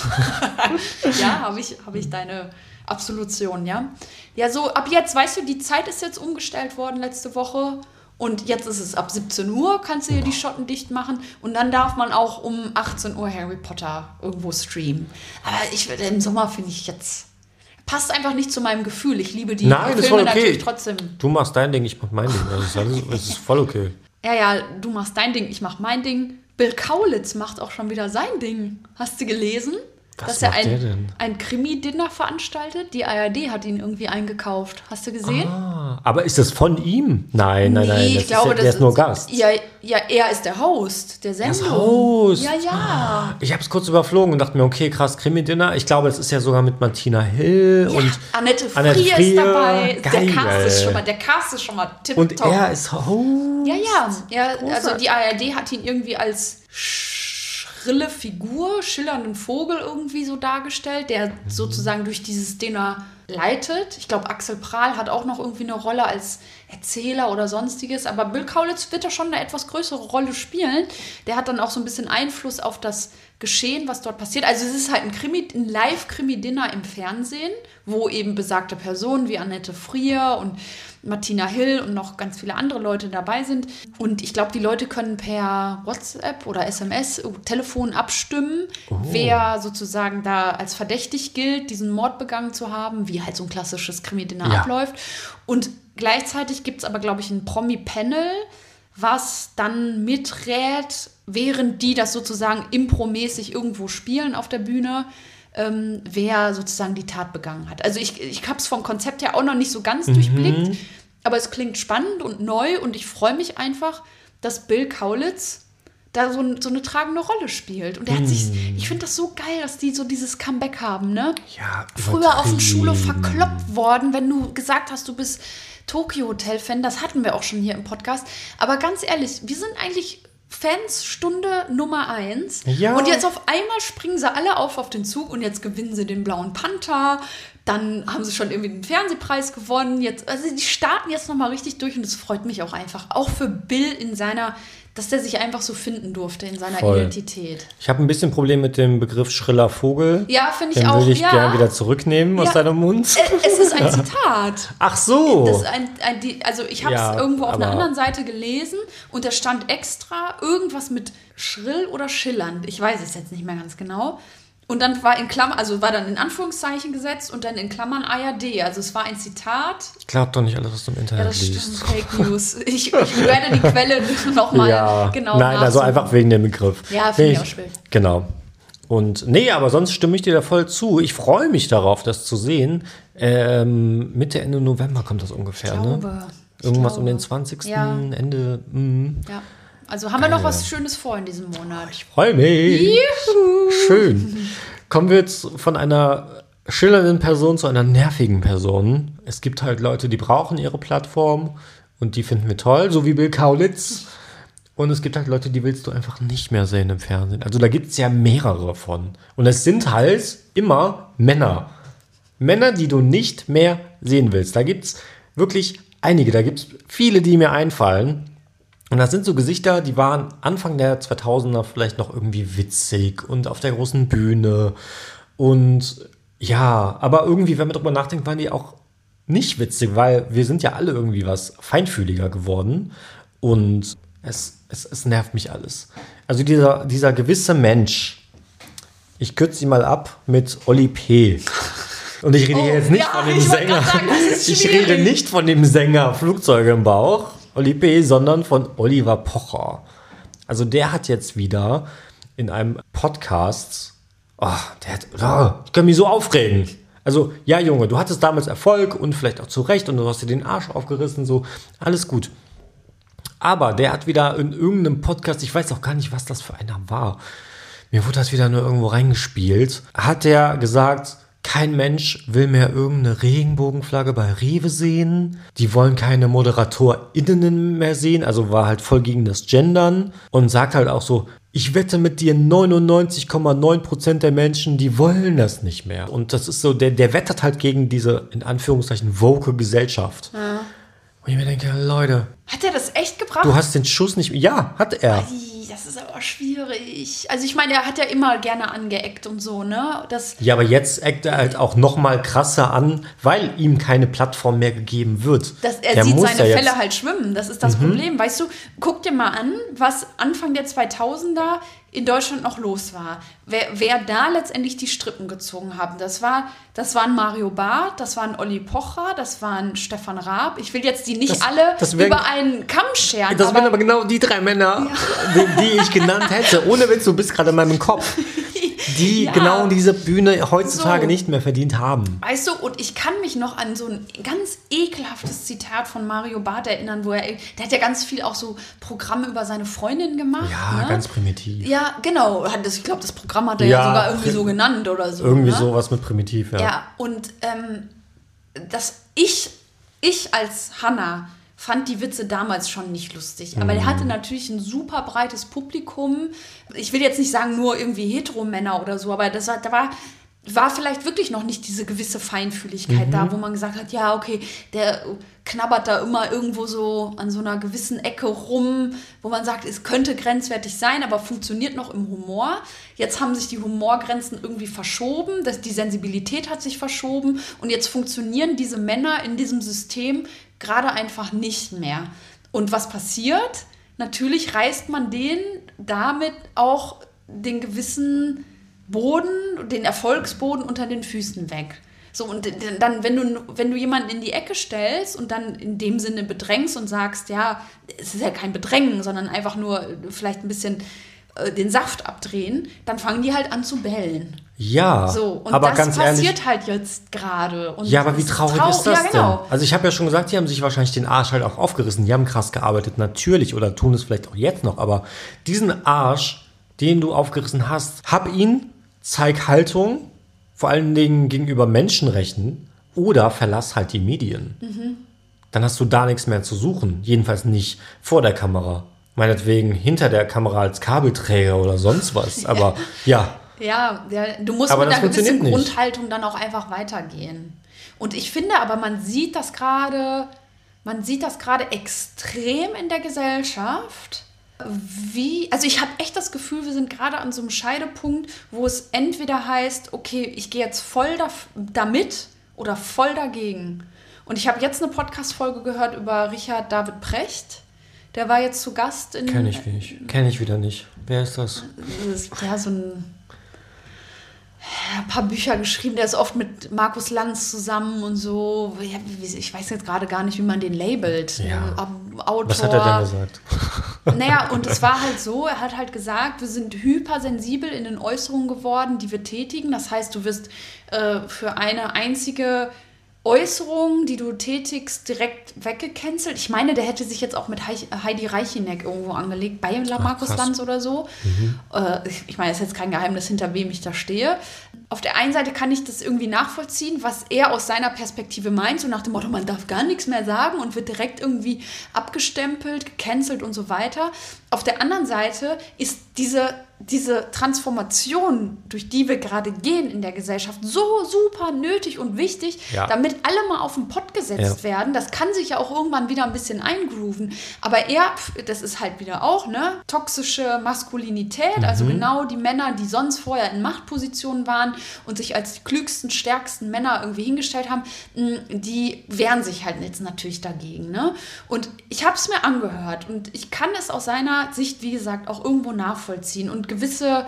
Ja, habe ich, hab ich deine Absolution, ja. Ja, so ab jetzt, weißt du, die Zeit ist jetzt umgestellt worden letzte Woche und jetzt ist es ab siebzehn Uhr, kannst du hier die Schotten dicht machen und dann darf man auch um achtzehn Uhr Harry Potter irgendwo streamen. Aber ich würde im Sommer, finde ich jetzt, passt einfach nicht zu meinem Gefühl. Ich liebe die Nein, Filme das war okay. natürlich trotzdem. Du machst dein Ding, ich mach mein Ding. Das ist, alles, das ist voll okay. Ja, ja, du machst dein Ding, ich mach mein Ding. Bill Kaulitz macht auch schon wieder sein Ding. Hast du gelesen? Was dass er macht ein, der denn? ein Krimi-Dinner veranstaltet. Die A R D hat ihn irgendwie eingekauft. Hast du gesehen? Ah, aber ist das von ihm? Nein, nein, nee, nein. Das ich ist glaube, ja, das der ist nur ist, Gast. Ja, ja, er ist der Host der Sendung. Er ist Host. Ja, ja. Ich habe es kurz überflogen und dachte mir, okay, krass, Krimi-Dinner. Ich glaube, das ist ja sogar mit Martina Hill Ja, und Annette Frier, Annette Frier ist dabei. Geil. Der Cast ist schon mal, der Cast ist schon mal tipptopp. Und er ist Host. Ja, ja. ja also die A R D hat ihn irgendwie als schrille Figur, schillernden Vogel irgendwie so dargestellt, der sozusagen durch dieses Dinner leitet. Ich glaube, Axel Prahl hat auch noch irgendwie eine Rolle als Erzähler oder sonstiges, aber Bill Kaulitz wird da schon eine etwas größere Rolle spielen. Der hat dann auch so ein bisschen Einfluss auf das Geschehen, was dort passiert. Also es ist halt ein, Krimi, ein Live-Krimi-Dinner im Fernsehen, wo eben besagte Personen wie Annette Frier und Martina Hill und noch ganz viele andere Leute dabei sind. Und ich glaube, die Leute können per WhatsApp oder S M S, Telefon abstimmen, oh. wer sozusagen da als verdächtig gilt, diesen Mord begangen zu haben, wie halt so ein klassisches Krimi-Dinner ja. abläuft. Und gleichzeitig gibt es aber, glaube ich, ein Promi-Panel, was dann miträt, während die das sozusagen impromäßig irgendwo spielen auf der Bühne, ähm, wer sozusagen die Tat begangen hat. Also ich, ich habe es vom Konzept her auch noch nicht so ganz mhm. durchblickt, aber es klingt spannend und neu und ich freue mich einfach, dass Bill Kaulitz da so, so eine tragende Rolle spielt. Und er hat sich, ich finde das so geil, dass die so dieses Comeback haben, ne? Ja, früher auf dem Schulhof verkloppt worden, wenn du gesagt hast, du bist Tokyo Hotel-Fan, das hatten wir auch schon hier im Podcast. Aber ganz ehrlich, wir sind eigentlich Fans Stunde Nummer eins. Ja. Und jetzt auf einmal springen sie alle auf auf den Zug und jetzt gewinnen sie den Blauen Panther. Dann haben sie schon irgendwie den Fernsehpreis gewonnen. Jetzt, also die starten jetzt nochmal richtig durch und das freut mich auch einfach. Auch für Bill in seiner, dass der sich einfach so finden durfte in seiner Voll. Identität. Ich habe ein bisschen Problem mit dem Begriff schriller Vogel. Ja, finde ich Den auch. Den würde ich ja. gerne wieder zurücknehmen ja. aus deinem Mund. Es ist ein Zitat. Ach so. Das ist ein, ein, die, also ich habe es Ja, irgendwo auf einer aber- anderen Seite gelesen und da stand extra irgendwas mit schrill oder schillernd. Ich weiß es jetzt nicht mehr ganz genau. Und dann war in Klammern, also war dann in Anführungszeichen gesetzt und dann in Klammern A R D. Also es war ein Zitat. Ich glaube doch nicht alles, was du im Ja, Internet das liest. stimmt, Fake News. Ich, ich werde die Quelle nochmal Ja, genau nein, also nachsuchen. einfach wegen dem Begriff. Ja, finde ich auch schwierig. Genau. Und nee, aber sonst stimme ich dir da voll zu. Ich freue mich darauf, das zu sehen. Ähm, Mitte, Ende November kommt das ungefähr, Ich glaube, ne? ich Irgendwas glaube. um den zwanzigsten Ja. Ende. Mm. Ja. Also haben wir noch was Schönes vor in diesem Monat. Ich freue mich. Juhu. Schön. Kommen wir jetzt von einer schillernden Person zu einer nervigen Person. Es gibt halt Leute, die brauchen ihre Plattform und die finden wir toll, so wie Bill Kaulitz. Und es gibt halt Leute, die willst du einfach nicht mehr sehen im Fernsehen. Also da gibt es ja mehrere von. Und es sind halt immer Männer. Männer, die du nicht mehr sehen willst. Da gibt es wirklich einige. Da gibt es viele, die mir einfallen. Und das sind so Gesichter, die waren Anfang der zweitausender vielleicht noch irgendwie witzig und auf der großen Bühne. Und ja, aber irgendwie, wenn man darüber nachdenkt, waren die auch nicht witzig, weil wir sind ja alle irgendwie was feinfühliger geworden. Und es Es, es nervt mich alles. Also dieser, dieser gewisse Mensch, ich kürze ihn mal ab mit Oli P. Und ich rede oh, jetzt nicht ja, von dem Sänger. Sagen, ich rede nicht von dem Sänger Flugzeuge im Bauch, Oli P., sondern von Oliver Pocher. Also der hat jetzt wieder in einem Podcast, oh, der hat, oh, ich kann mich so aufregen. Also, ja Junge, du hattest damals Erfolg und vielleicht auch zu Recht und du hast dir den Arsch aufgerissen, so, alles gut. Aber der hat wieder in irgendeinem Podcast, ich weiß auch gar nicht, was das für einer war, mir wurde das wieder nur irgendwo reingespielt, hat der gesagt, kein Mensch will mehr irgendeine Regenbogenflagge bei Rewe sehen, die wollen keine ModeratorInnen mehr sehen, also war halt voll gegen das Gendern und sagt halt auch so, ich wette mit dir, neunundneunzig Komma neun Prozent der Menschen, die wollen das nicht mehr. Und das ist so, der, der wettert halt gegen diese, in Anführungszeichen, woke Gesellschaft. Ja. Und ich mir denke, Leute. Hat er das echt gebracht? Du hast den Schuss nicht. Ja, hat er. Ei, das ist aber schwierig. Also ich meine, er hat ja immer gerne angeeckt und so, ne? Das ja, aber jetzt eckt er halt auch noch mal krasser an, weil ihm keine Plattform mehr gegeben wird. Das, er der sieht seine ja Fälle halt schwimmen. Das ist das mhm. Problem. Weißt du, guck dir mal an, was Anfang der zweitausender in Deutschland noch los war. Wer, wer da letztendlich die Strippen gezogen haben, das war, das waren Mario Barth, das waren Olli Pocher, das waren Stefan Raab. Ich will jetzt die nicht das, alle das wär, über einen Kamm scheren. Das wären aber genau die drei Männer, ja. die, die ich genannt hätte. Ohne Witz, du bist gerade in meinem Kopf. Die ja. genau diese Bühne heutzutage so. nicht mehr verdient haben. Weißt du, und ich kann mich noch an so ein ganz ekelhaftes Zitat von Mario Barth erinnern, wo er, der hat ja ganz viel auch so Programme über seine Freundin gemacht. Ja, ne? Ganz primitiv. Ja, genau. Ich glaube, das Programm hat er ja, ja sogar irgendwie so genannt oder so. Irgendwie ne? sowas mit primitiv, ja. Ja, und ähm, dass ich, ich als Hannah fand die Witze damals schon nicht lustig. Aber mhm. er hatte natürlich ein super breites Publikum. Ich will jetzt nicht sagen, nur irgendwie Heteromänner oder so, aber das war, da war, war vielleicht wirklich noch nicht diese gewisse Feinfühligkeit mhm. da, wo man gesagt hat, ja, okay, der knabbert da immer irgendwo so an so einer gewissen Ecke rum, wo man sagt, es könnte grenzwertig sein, aber funktioniert noch im Humor. Jetzt haben sich die Humorgrenzen irgendwie verschoben, das, die Sensibilität hat sich verschoben und jetzt funktionieren diese Männer in diesem System gerade einfach nicht mehr. Und was passiert? Natürlich reißt man denen damit auch den gewissen Boden, den Erfolgsboden unter den Füßen weg. So, und dann, wenn du, wenn du jemanden in die Ecke stellst und dann in dem Sinne bedrängst und sagst, ja, es ist ja kein Bedrängen, sondern einfach nur vielleicht ein bisschen äh, den Saft abdrehen, dann fangen die halt an zu bellen. Ja, so, und aber das ganz passiert ehrlich, halt jetzt gerade. Ja, aber wie traurig trau- ist das ja, genau. denn? Also ich habe ja schon gesagt, die haben sich wahrscheinlich den Arsch halt auch aufgerissen. Die haben krass gearbeitet, natürlich, oder tun es vielleicht auch jetzt noch. Aber diesen Arsch, den du aufgerissen hast, hab ihn, zeig Haltung, vor allen Dingen gegenüber Menschenrechten, oder verlass halt die Medien. Mhm. Dann hast du da nichts mehr zu suchen. Jedenfalls nicht vor der Kamera. Meinetwegen hinter der Kamera als Kabelträger oder sonst was. Aber ja. Ja, ja, du musst aber mit einer gewissen nicht. Grundhaltung dann auch einfach weitergehen. Und ich finde aber, man sieht das gerade, man sieht das gerade extrem in der Gesellschaft. Wie, also ich habe echt das Gefühl, wir sind gerade an so einem Scheidepunkt, wo es entweder heißt, okay, ich gehe jetzt voll da, damit oder voll dagegen. Und ich habe jetzt eine Podcast-Folge gehört über Richard David Precht. Der war jetzt zu Gast in... Kenn ich nicht. Kenn ich wieder nicht. Wer ist das? Das ist ja so ein... ein paar Bücher geschrieben, der ist oft mit Markus Lanz zusammen und so. Ich weiß jetzt gerade gar nicht, wie man den labelt. Ja. Autor. Was hat er denn gesagt? Naja, und es war halt so, er hat halt gesagt, wir sind hypersensibel in den Äußerungen geworden, die wir tätigen. Das heißt, du wirst äh, für eine einzige Äußerung, die du tätigst, direkt weggecancelt. Ich meine, der hätte sich jetzt auch mit Heidi Reicheneck irgendwo angelegt, bei Ach, Markus krass. Lanz oder so. Mhm. Äh, ich meine, es ist jetzt kein Geheimnis, hinter wem ich da stehe. Auf der einen Seite kann ich das irgendwie nachvollziehen, was er aus seiner Perspektive meint, so nach dem Motto, man darf gar nichts mehr sagen und wird direkt irgendwie abgestempelt, gecancelt und so weiter. auf der anderen Seite ist diese, diese Transformation, durch die wir gerade gehen in der Gesellschaft, so super nötig und wichtig, ja. damit alle mal auf den Pott gesetzt ja. werden. Das kann sich ja auch irgendwann wieder ein bisschen eingrooven. Aber er, das ist halt wieder auch, ne, toxische Maskulinität, mhm. also genau die Männer, die sonst vorher in Machtpositionen waren und sich als die klügsten, stärksten Männer irgendwie hingestellt haben, die wehren sich halt jetzt natürlich dagegen. Ne? Und ich habe es mir angehört und ich kann es aus seiner Sicht, wie gesagt, auch irgendwo nachvollziehen. Und gewisse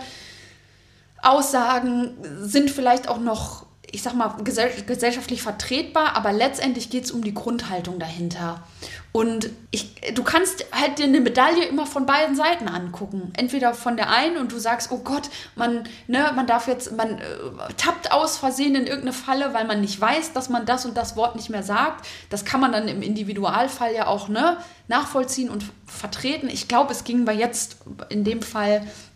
Aussagen sind vielleicht auch noch, ich sag mal, gesell- gesellschaftlich vertretbar, aber letztendlich geht es um die Grundhaltung dahinter. Und ich, du kannst halt dir eine Medaille immer von beiden Seiten angucken. Entweder von der einen und du sagst, oh Gott, man, ne, man darf jetzt, man äh, tappt aus Versehen in irgendeine Falle, weil man nicht weiß, dass man das und das Wort nicht mehr sagt. Das kann man dann im Individualfall ja auch ne, nachvollziehen und vertreten. Ich glaube, es ging bei jetzt in dem Fall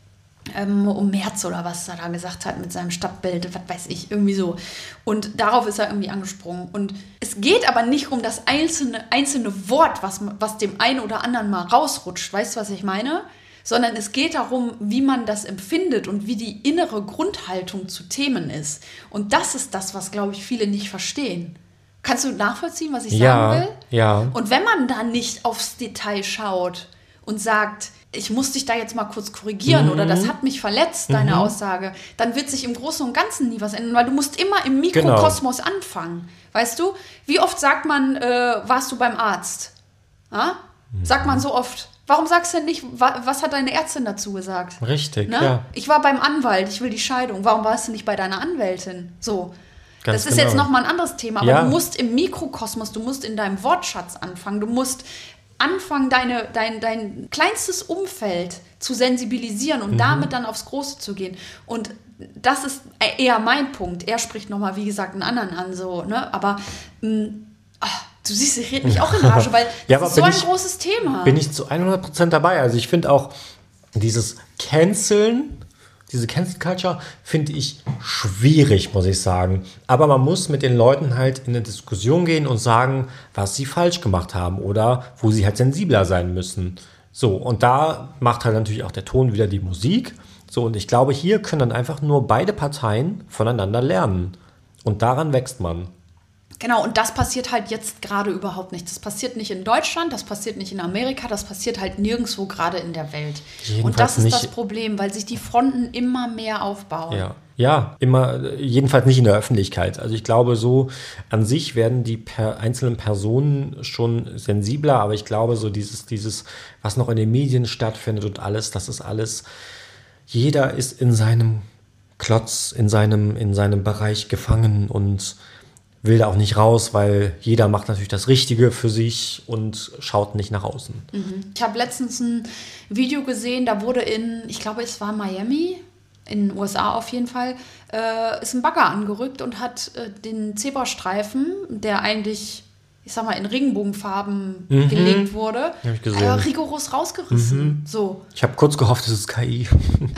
Ähm, um Merz oder was er da gesagt hat mit seinem Stadtbild, was weiß ich, irgendwie so. Und darauf ist er irgendwie angesprungen. Und es geht aber nicht um das einzelne, einzelne Wort, was, was dem einen oder anderen mal rausrutscht, weißt du, was ich meine? Sondern es geht darum, wie man das empfindet und wie die innere Grundhaltung zu Themen ist. Und das ist das, was, glaube ich, viele nicht verstehen. Kannst du nachvollziehen, was ich ja, sagen will? Ja. Und wenn man da nicht aufs Detail schaut und sagt, ich muss dich da jetzt mal kurz korrigieren mhm. oder das hat mich verletzt, deine mhm. Aussage, dann wird sich im Großen und Ganzen nie was ändern, weil du musst immer im Mikrokosmos genau. anfangen. Weißt du? Wie oft sagt man, äh, warst du beim Arzt? Ja? Mhm. Sagt man so oft. Warum sagst du denn nicht, wa- was hat deine Ärztin dazu gesagt? Richtig, ne? ja. Ich war beim Anwalt, ich will die Scheidung. Warum warst du nicht bei deiner Anwältin? So. Ganz das ist genau. jetzt nochmal ein anderes Thema, aber ja. du musst im Mikrokosmos, du musst in deinem Wortschatz anfangen, du musst anfangen, deine, dein, dein kleinstes Umfeld zu sensibilisieren und mhm. damit dann aufs Große zu gehen. Und das ist eher mein Punkt. Er spricht nochmal, wie gesagt, einen anderen an, so, ne? Aber mh, ach, du siehst, ich rede mich auch in Rage, weil ja, das ist so ein ich, großes Thema. Bin ich zu hundert Prozent dabei. Also ich finde auch dieses Canceln, diese Cancel Culture finde ich schwierig, muss ich sagen. Aber man muss mit den Leuten halt in eine Diskussion gehen und sagen, was sie falsch gemacht haben oder wo sie halt sensibler sein müssen. So, und da macht halt natürlich auch der Ton wieder die Musik. So, und ich glaube, hier können dann einfach nur beide Parteien voneinander lernen. Und daran wächst man. Genau, und das passiert halt jetzt gerade überhaupt nicht. Das passiert nicht in Deutschland, das passiert nicht in Amerika, das passiert halt nirgendwo gerade in der Welt. Jedenfalls und das ist nicht das Problem, weil sich die Fronten immer mehr aufbauen. Ja, ja, immer, jedenfalls nicht in der Öffentlichkeit. Also ich glaube, so an sich werden die per einzelnen Personen schon sensibler, aber ich glaube, so dieses, dieses, was noch in den Medien stattfindet und alles, das ist alles, jeder ist in seinem Klotz, in seinem, in seinem Bereich gefangen und will da auch nicht raus, weil jeder macht natürlich das Richtige für sich und schaut nicht nach außen. Mhm. Ich habe letztens ein Video gesehen, da wurde in, ich glaube, es war Miami, in den U S A auf jeden Fall, äh, ist ein Bagger angerückt und hat äh, den Zebrastreifen, der eigentlich, ich sag mal, in Regenbogenfarben mhm. gelegt wurde, hab ich gesehen. Äh, rigoros rausgerissen. Mhm. So. Ich habe kurz gehofft, es ist K I.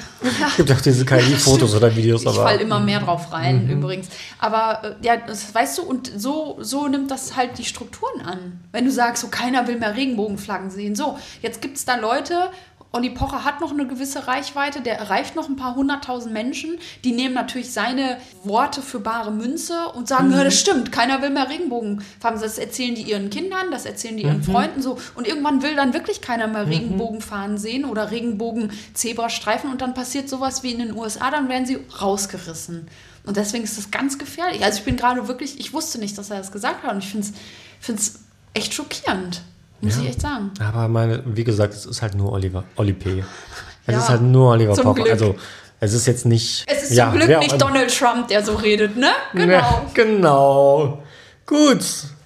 Es gibt auch diese K I-Fotos oder Videos. Ich falle immer mehr drauf rein, mhm. übrigens. Aber äh, ja, das weißt du, und so, so nimmt das halt die Strukturen an. Wenn du sagst, so keiner will mehr Regenbogenflaggen sehen. So, jetzt gibt es da Leute, Olli Pocher hat noch eine gewisse Reichweite, der erreicht noch ein paar hunderttausend Menschen, die nehmen natürlich seine Worte für bare Münze und sagen, mhm. ja, das stimmt, keiner will mehr Regenbogenfarben. Das erzählen die ihren Kindern, das erzählen die ihren mhm. Freunden so. Und irgendwann will dann wirklich keiner mehr mhm. Regenbogenfahnen sehen oder Regenbogen-Zebrastreifen und dann passiert sowas wie in den U S A, dann werden sie rausgerissen. Und deswegen ist das ganz gefährlich. Also ich bin gerade wirklich, ich wusste nicht, dass er das gesagt hat und ich finde es echt schockierend. Muss ja, ich echt sagen. Aber meine, wie gesagt, es ist halt nur Oliver, Oli P. Es ja, ist halt nur Oliver Pocher. Glück. Also es ist jetzt nicht. Es ist ja, zum Glück nicht Donald Trump, der so redet, ne? Genau. Ja, genau. Gut.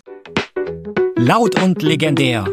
Laut und legendär.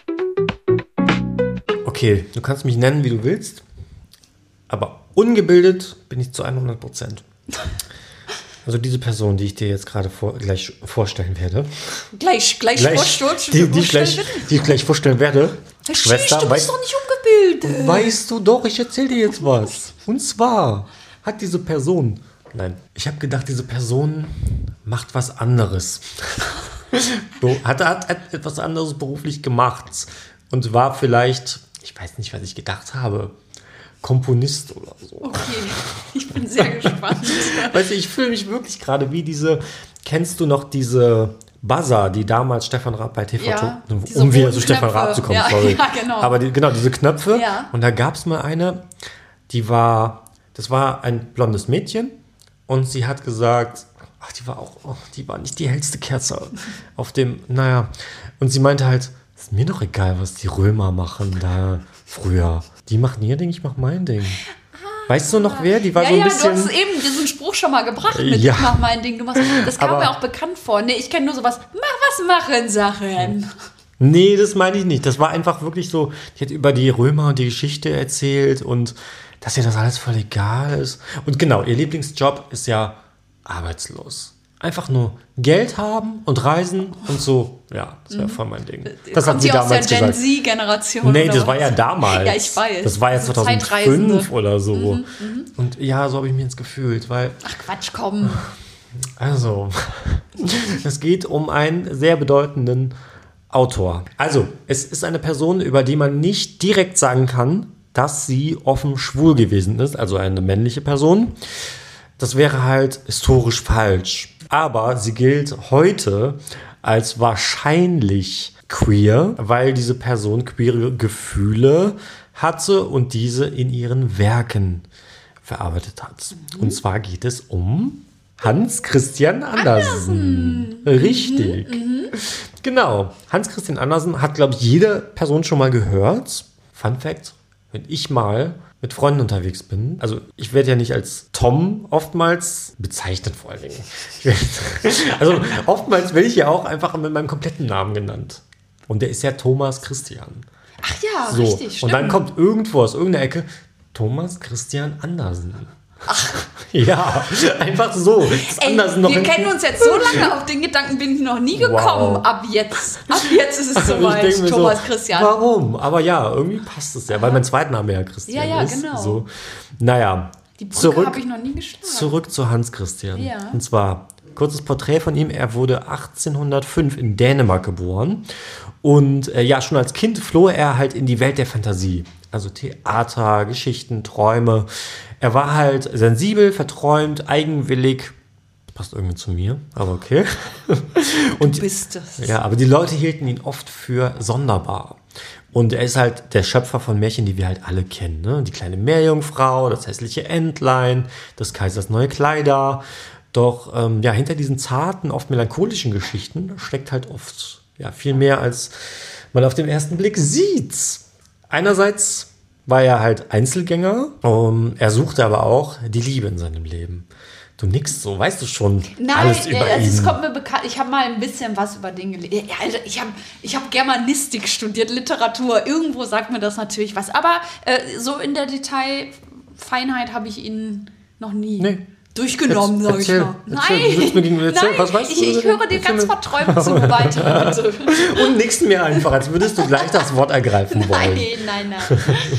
Okay, du kannst mich nennen, wie du willst. Aber ungebildet bin ich zu hundert Prozent. Also diese Person, die ich dir jetzt gerade vor, gleich vorstellen werde. Gleich, gleich, gleich vorstellen, die, die, ich gleich, die ich gleich vorstellen werde. Herr Schwester, du bist doch nicht ungebildet. Weißt du doch, ich erzähle dir jetzt was. Und zwar hat diese Person, nein, ich habe gedacht, diese Person macht was anderes. So, hat, hat, hat etwas anderes beruflich gemacht und war vielleicht ich weiß nicht, was ich gedacht habe, Komponist oder so. Okay, ich bin sehr gespannt. Weißt du, ich fühle mich wirklich gerade wie diese, kennst du noch diese Buzzer, die damals Stefan Raab bei T V, Ja, um wieder zu Stefan Raab zu kommen, ja, sorry. Ja, genau. Aber die, genau, diese Knöpfe. Ja. Und da gab es mal eine, die war, das war ein blondes Mädchen und sie hat gesagt, ach, die war auch, oh, die war nicht die hellste Kerze auf dem, naja. Und sie meinte halt, ist mir doch egal, was die Römer machen da früher. Die machen ihr Ding, ich mach mein Ding. Weißt du noch wer? Die war ja, so ein ja, bisschen... du hast eben diesen Spruch schon mal gebracht mit Ja. ich mach mein Ding. Du machst, das kam Aber- mir auch bekannt vor. Nee, ich kenne nur sowas, mach was machen Sachen. Nee, das meine ich nicht. Das war einfach wirklich so, die hat über die Römer und die Geschichte erzählt und dass ihr das alles voll egal ist. Und genau, ihr Lieblingsjob ist ja arbeitslos. Einfach nur Geld haben und reisen und so. Ja, das wäre voll mein Ding. Das Kommt hat sie die aus der damals Gen gesagt. Z-Generation? Nee, oder das was? war ja damals. Ja, ich weiß. Das war ja So zweitausendfünf Zeitreisende. oder so. Und ja, so habe ich mich jetzt gefühlt, weil, Ach Quatsch, komm. also, es geht um einen sehr bedeutenden Autor. Also, es ist eine Person, über die man nicht direkt sagen kann, dass sie offen schwul gewesen ist, also eine männliche Person. Das wäre halt historisch falsch. Aber sie gilt heute als wahrscheinlich queer, weil diese Person queere Gefühle hatte und diese in ihren Werken verarbeitet hat. Und zwar geht es um Hans Christian Andersen. Richtig. Genau. Hans Christian Andersen hat, glaube ich, jede Person schon mal gehört. Fun Fact, wenn ich mal mit Freunden unterwegs bin, also ich werde ja nicht als Tom oftmals bezeichnet vor allen Dingen. Ich werd, also oftmals werde ich ja auch einfach mit meinem kompletten Namen genannt. Und der ist ja Thomas Christian. Ach ja, So. richtig, stimmt. Und dann kommt irgendwo aus irgendeiner Ecke Thomas Christian Andersen. Ach. Ja, einfach so. Das Ey, Andersen noch wir hinten. kennen uns jetzt so lange, auf den Gedanken bin ich noch nie gekommen. Wow. Ab jetzt. Ab jetzt ist es Also ich soweit, denk mir Thomas so, Christian. Warum? Aber ja, irgendwie passt es ja, weil mein Zweitname ja Christian Ja, ja, ist. genau. So. Naja, Die Brücke zurück, habe ich noch nie geschlagen. zurück zu Hans Christian. Ja. Und zwar, kurzes Porträt von ihm. Er wurde achtzehnhundertfünf in Dänemark geboren. Und äh, ja, schon als Kind floh er halt in die Welt der Fantasie. Also Theater, Geschichten, Träume. Er war halt sensibel, verträumt, eigenwillig. Passt irgendwie zu mir, aber okay. Und Du bist es. ja, aber die Leute hielten ihn oft für sonderbar. Und er ist halt der Schöpfer von Märchen, die wir halt alle kennen. Ne? Die kleine Meerjungfrau, das hässliche Entlein, des Kaisers neue Kleider. Doch ähm, ja, hinter diesen zarten, oft melancholischen Geschichten steckt halt oft ja, viel mehr, als man auf den ersten Blick sieht. Einerseits war er halt Einzelgänger. Um, er suchte aber auch die Liebe in seinem Leben. Du nix so, weißt du schon Nein, alles über also ihn. es kommt mir bekannt. Ich habe mal ein bisschen was über den gelesen. Ja, also ich habe ich hab Germanistik studiert, Literatur. Irgendwo sagt mir das natürlich was. Aber äh, so in der Detailfeinheit habe ich ihn noch nie Nee. durchgenommen, sage ich Erzähl, mal. erzähl, Nein, du willst mir gegenüber erzählen, nein, was weißt ich, du? ich höre dir Erzähl ganz mir. verträumt zu weiter. Bitte. Und nix mir einfach, als würdest du gleich das Wort ergreifen wollen. Nein, nein, nein.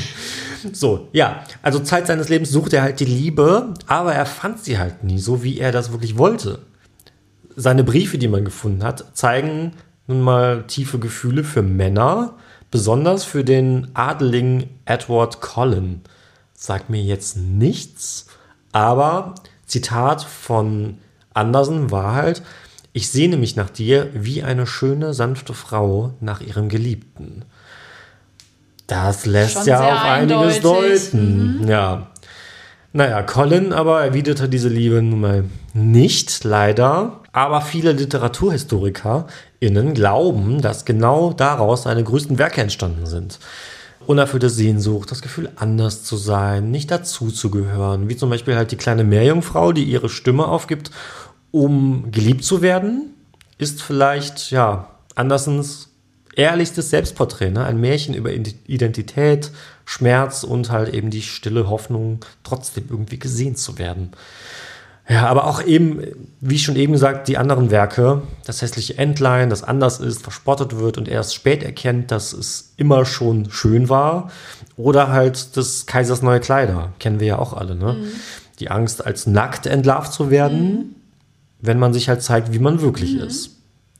So, ja, also Zeit seines Lebens suchte er halt die Liebe, aber er fand sie halt nie so, wie er das wirklich wollte. Seine Briefe, die man gefunden hat, zeigen nun mal tiefe Gefühle für Männer, besonders für den Adeligen Edward Cullen. Sagt mir jetzt nichts, aber Zitat von Andersen war halt: Ich sehne mich nach dir wie eine schöne, sanfte Frau nach ihrem Geliebten. Das lässt Schon ja sehr auf einiges eindeutig. deuten. Mhm. Ja. Naja, Colin aber erwiderte diese Liebe nun mal nicht, leider. Aber viele LiteraturhistorikerInnen glauben, dass genau daraus seine größten Werke entstanden sind. Unerfüllte Sehnsucht, das Gefühl, anders zu sein, nicht dazuzugehören. Wie zum Beispiel halt die kleine Meerjungfrau, die ihre Stimme aufgibt, um geliebt zu werden, ist vielleicht, ja, Andersens ehrlichstes Selbstporträt, ne? Ein Märchen über Identität, Schmerz und halt eben die stille Hoffnung, trotzdem irgendwie gesehen zu werden. Ja, aber auch eben, wie schon eben gesagt, die anderen Werke, das hässliche Entlein, das anders ist, verspottet wird und erst spät erkennt, dass es immer schon schön war. Oder halt des Kaisers neue Kleider, kennen wir ja auch alle, ne? Mhm. Die Angst, als nackt entlarvt zu werden, mhm. wenn man sich halt zeigt, wie man wirklich mhm. ist.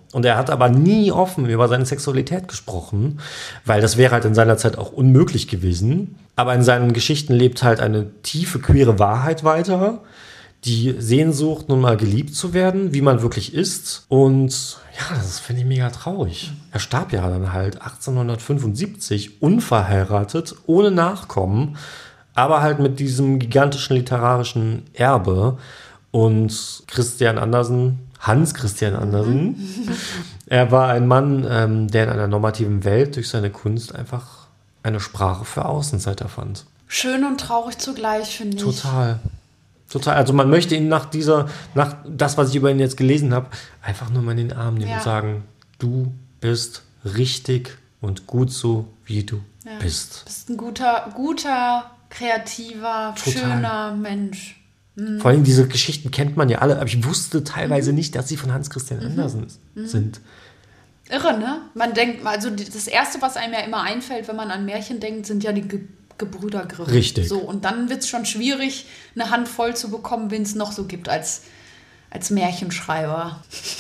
Und er hat aber nie offen über seine Sexualität gesprochen, weil das wäre halt in seiner Zeit auch unmöglich gewesen. Aber in seinen Geschichten lebt halt eine tiefe queere Wahrheit weiter, die Sehnsucht, nun mal geliebt zu werden, wie man wirklich ist. Und ja, das finde ich mega traurig. Er starb ja dann halt achtzehnhundertfünfundsiebzig, unverheiratet, ohne Nachkommen, aber halt mit diesem gigantischen literarischen Erbe. Und Christian Andersen, Hans Christian Andersen, mhm. er war ein Mann, ähm, der in einer normativen Welt durch seine Kunst einfach eine Sprache für Außenseiter fand. Schön und traurig zugleich, finde ich. Total. Total. Also man möchte ihn nach dieser, nach das, was ich über ihn jetzt gelesen habe, einfach nur mal in den Arm nehmen ja. und sagen, du bist richtig und gut so, wie du ja. bist. Du bist ein guter, guter, kreativer, Total. schöner Mensch. Mhm. Vor allem diese Geschichten kennt man ja alle, aber ich wusste teilweise mhm. nicht, dass sie von Hans Christian Andersen mhm. sind. Irre, ne? Man denkt, also das Erste, was einem ja immer einfällt, wenn man an Märchen denkt, sind ja die Ge- Gebrüder Grimm. Richtig. So, und dann wird es schon schwierig, eine Handvoll zu bekommen, wen es noch so gibt als, als Märchenschreiber.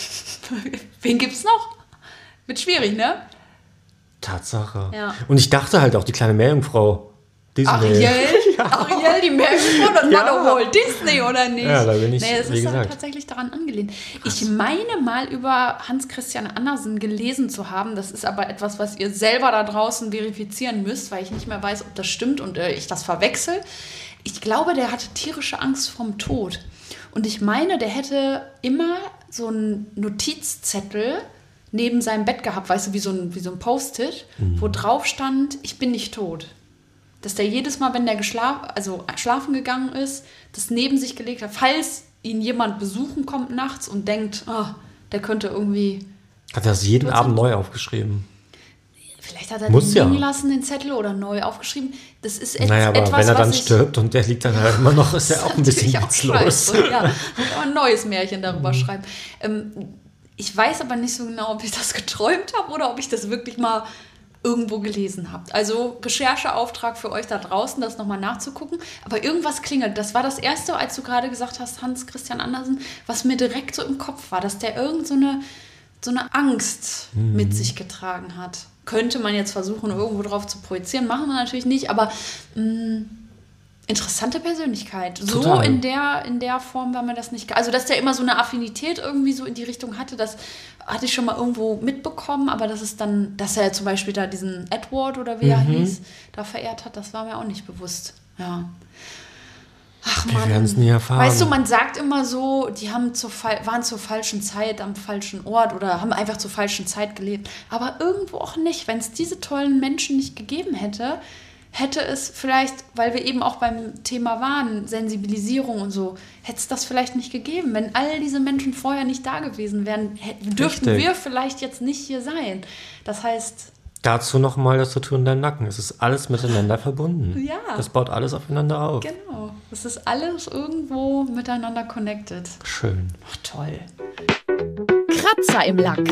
Wen gibt's noch? Wird schwierig, ne? Tatsache. Ja. Und ich dachte halt auch, die kleine Meerjungfrau. Disney. Ariel? ja. Ariel, die Meerjungfrau, das ja. war doch wohl Disney, oder nicht? Ja, da bin ich, nee, das wie ist gesagt. tatsächlich daran angelehnt. Krass. Ich meine mal über Hans Christian Andersen gelesen zu haben. Das ist aber etwas, was ihr selber da draußen verifizieren müsst, weil ich nicht mehr weiß, ob das stimmt und äh, ich das verwechsel. Ich glaube, der hatte tierische Angst vorm Tod. Und ich meine, der hätte immer so einen Notizzettel neben seinem Bett gehabt, weißt du, wie so ein, wie so ein Post-it, mhm. wo drauf stand, ich bin nicht tot. Dass der jedes Mal, wenn der geschlaf, also schlafen gegangen ist, das neben sich gelegt hat, falls ihn jemand besuchen kommt nachts und denkt, oh, der könnte irgendwie... Hat er das jeden Abend neu aufgeschrieben? Vielleicht hat er Muss den ja. liegen lassen, den Zettel, oder neu aufgeschrieben. Das ist et- naja, aber etwas, wenn er dann was ich, stirbt und der liegt dann halt immer noch, ist er auch ein bisschen witzlos. Ja, kann man ein neues Märchen darüber schreiben. Ähm, ich weiß aber nicht so genau, ob ich das geträumt habe oder ob ich das wirklich mal irgendwo gelesen habe. Also Rechercheauftrag für euch da draußen, das nochmal nachzugucken. Aber irgendwas klingelt. Das war das Erste, als du gerade gesagt hast, Hans Christian Andersen, was mir direkt so im Kopf war, dass der irgend so eine, so eine Angst mhm. mit sich getragen hat. Könnte man jetzt versuchen, irgendwo drauf zu projizieren. Machen wir natürlich nicht, aber mh, interessante Persönlichkeit. So Total. in der, in der Form war mir das nicht... Also, dass der immer so eine Affinität irgendwie so in die Richtung hatte, das hatte ich schon mal irgendwo mitbekommen, aber das ist dann, dass er zum Beispiel da diesen Edward oder wie er mhm. hieß, da verehrt hat, das war mir auch nicht bewusst. Ja. Ach Wir Mann. werden es nie erfahren. Weißt du, man sagt immer so, die haben zur, waren zur falschen Zeit am falschen Ort oder haben einfach zur falschen Zeit gelebt. Aber irgendwo auch nicht. Wenn es diese tollen Menschen nicht gegeben hätte, hätte es vielleicht, weil wir eben auch beim Thema waren, Sensibilisierung und so, hätte es das vielleicht nicht gegeben. Wenn all diese Menschen vorher nicht da gewesen wären, hätten, dürften Richtig. wir vielleicht jetzt nicht hier sein. Das heißt... Dazu nochmal das Tattoo in deinem Nacken. Es ist alles miteinander verbunden. Ja. Das baut alles aufeinander auf. Genau. Es ist alles irgendwo miteinander connected. Schön. Ach, toll. Kratzer im Lack.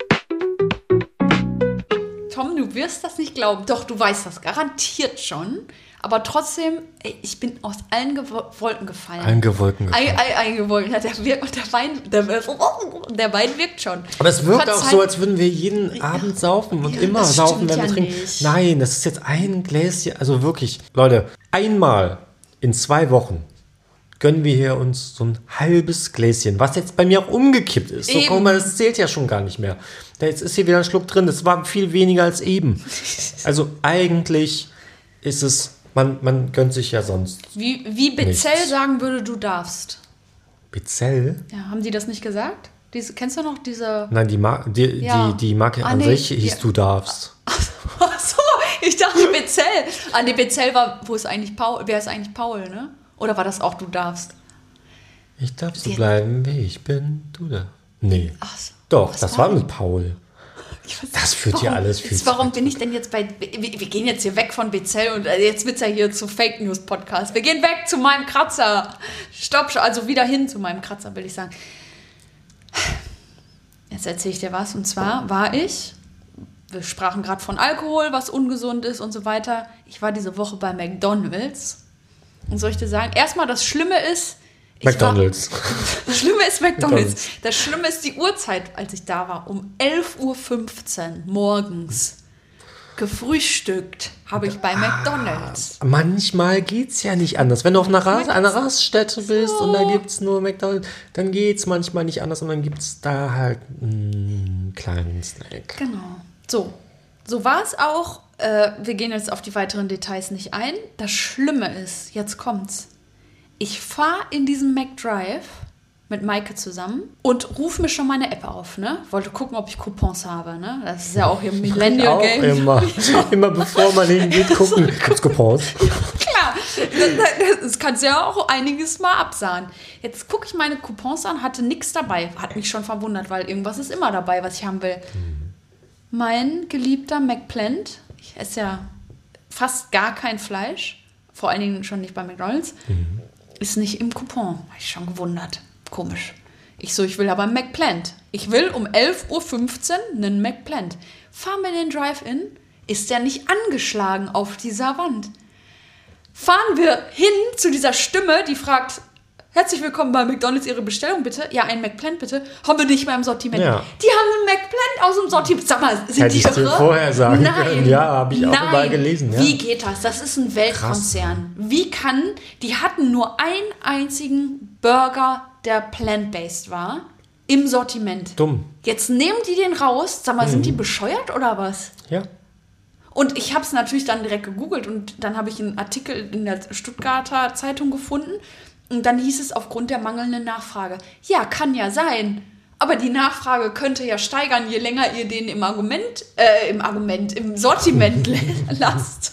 Tom, du wirst das nicht glauben. Doch, du weißt das garantiert schon. Aber trotzdem, ey, ich bin aus allen Gewo- Wolken gefallen. Eingewolken gefallen. Ei, ei, eingewolken. Ja, der, wirkt, der, Wein, der, der Wein wirkt schon. Aber es wirkt Verzeiht, auch so, als würden wir jeden ja. Abend saufen und Ja, immer das saufen, stimmt wenn wir ja trinken. nicht. Nein, das ist jetzt ein Gläschen. Also wirklich, Leute, einmal in zwei Wochen gönnen wir hier uns so ein halbes Gläschen, was jetzt bei mir auch umgekippt ist. So, guck mal, das zählt ja schon gar nicht mehr. Jetzt ist hier wieder ein Schluck drin. Das war viel weniger als eben. Also eigentlich ist es, man, man gönnt sich ja sonst. Wie, wie Bezell nichts. Sagen würde, du darfst. Bezell? Ja, haben die das nicht gesagt? Diese, kennst du noch diese... Nein, die, Mar- die, ja. die, die Marke ah, an nee, sich hieß die, Du darfst. Ach so, ich dachte Bezell. Ah, nee, Bezell war, wo ist eigentlich Paul? Wer ist eigentlich Paul, ne? Oder war das auch Du darfst? Ich darf so bleiben, wie ich bin, du da. Nee. Ach so. Doch, das war mit Paul. Weiß, das führt warum, ja alles viel jetzt, Warum bin ich denn jetzt bei... Wir, wir gehen jetzt hier weg von Bezell und jetzt wird es ja hier zu Fake News Podcast. Wir gehen weg zu meinem Kratzer. Stopp, also wieder hin zu meinem Kratzer, will ich sagen. Jetzt erzähle ich dir was. Und zwar war ich... Wir sprachen gerade von Alkohol, was ungesund ist und so weiter. Ich war diese Woche bei McDonald's. Und soll ich dir sagen, erstmal das Schlimme ist, McDonald's. War, das Schlimme ist McDonald's. Das Schlimme ist die Uhrzeit, als ich da war. Um elf Uhr fünfzehn morgens gefrühstückt habe ich bei McDonald's. Ah, manchmal geht's ja nicht anders. Wenn du auf einer, Rast, einer Raststätte bist so. und da gibt's nur McDonald's, dann geht's manchmal nicht anders und dann gibt's da halt einen kleinen Snack. Genau. So, so war es auch. Äh, wir gehen jetzt auf die weiteren Details nicht ein. Das Schlimme ist, jetzt kommt's. Ich fahre in diesem McDrive mit Maike zusammen und rufe mir schon meine App auf, ne? Wollte gucken, ob ich Coupons habe, ne? Das ist ja auch hier ein Millennial-Game. Immer, immer bevor man hingeht, gucken, gibt's Coupons? Ja, klar, das kannst du ja auch einiges mal absahen. Jetzt gucke ich meine Coupons an, hatte nichts dabei. Hat mich schon verwundert, weil irgendwas ist immer dabei, was ich haben will. Mhm. Mein geliebter McPlant, ich esse ja fast gar kein Fleisch, vor allen Dingen schon nicht bei McDonald's, mhm. ist nicht im Coupon. Habe ich schon gewundert. Komisch. Ich so, ich will aber einen McPlant. Ich will um elf Uhr fünfzehn einen McPlant. Fahren wir in den Drive-In, ist der nicht angeschlagen auf dieser Wand. Fahren wir hin zu dieser Stimme, die fragt, herzlich willkommen bei McDonald's, Ihre Bestellung bitte. Ja, ein McPlant bitte. Haben wir nicht mehr im Sortiment. Ja. Die haben einen McPlant aus dem Sortiment. Sag mal, sind Hätte die irre? Hätte ich dir vorher sagen Nein. können. Ja, habe ich auch Nein. überall gelesen. Ja. Wie geht das? Das ist ein Weltkonzern. Krass. Wie kann, die hatten nur einen einzigen Burger, der plant-based war, im Sortiment. Dumm. Jetzt nehmen die den raus. Sag mal, mhm. sind die bescheuert oder was? Ja. Und ich habe es natürlich dann direkt gegoogelt und dann habe ich einen Artikel in der Stuttgarter Zeitung gefunden und dann hieß es aufgrund der mangelnden Nachfrage. Ja, kann ja sein. Aber die Nachfrage könnte ja steigern, je länger ihr den im Argument, äh, im Argument, im Sortiment lasst.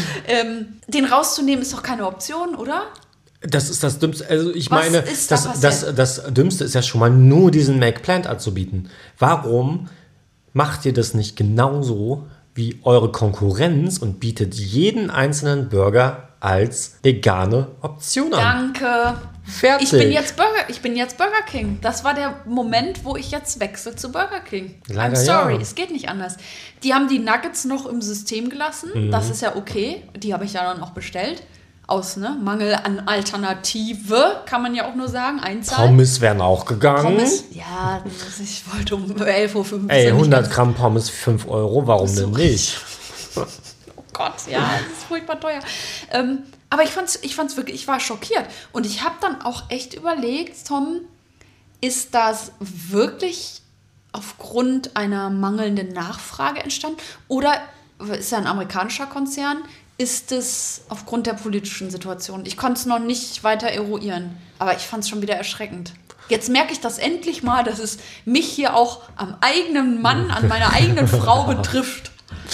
ähm, den rauszunehmen ist doch keine Option, oder? Das ist das Dümmste. Also ich Was meine, ist da das, das, das Dümmste ist ja schon mal nur diesen McPlant anzubieten. Warum macht ihr das nicht genauso wie eure Konkurrenz und bietet jeden einzelnen Burger als vegane Option an? Danke. Fertig. Ich bin jetzt Burger, ich bin jetzt Burger King. Das war der Moment, wo ich jetzt wechsle zu Burger King. Leider, I'm sorry, ja. Es geht nicht anders. Die haben die Nuggets noch im System gelassen. Mhm. Das ist ja okay. Die habe ich ja dann auch bestellt. Aus ne? Mangel an Alternative, kann man ja auch nur sagen. Einzahl. Pommes wären auch gegangen. Pommes, ja, ich wollte um elf Uhr fünfzehn. Ey, hundert Gramm Pommes für fünf Euro, warum so denn nicht? Oh Gott, ja, das ist furchtbar teuer. Ähm, aber ich fand's, ich fand's wirklich, ich war schockiert. Und ich habe dann auch echt überlegt, Tom, ist das wirklich aufgrund einer mangelnden Nachfrage entstanden? Oder ist ja ein amerikanischer Konzern, ist es aufgrund der politischen Situation? Ich konnte es noch nicht weiter eruieren, aber ich fand es schon wieder erschreckend. Jetzt merke ich das endlich mal, dass es mich hier auch am eigenen Mann, an meiner eigenen Frau betrifft.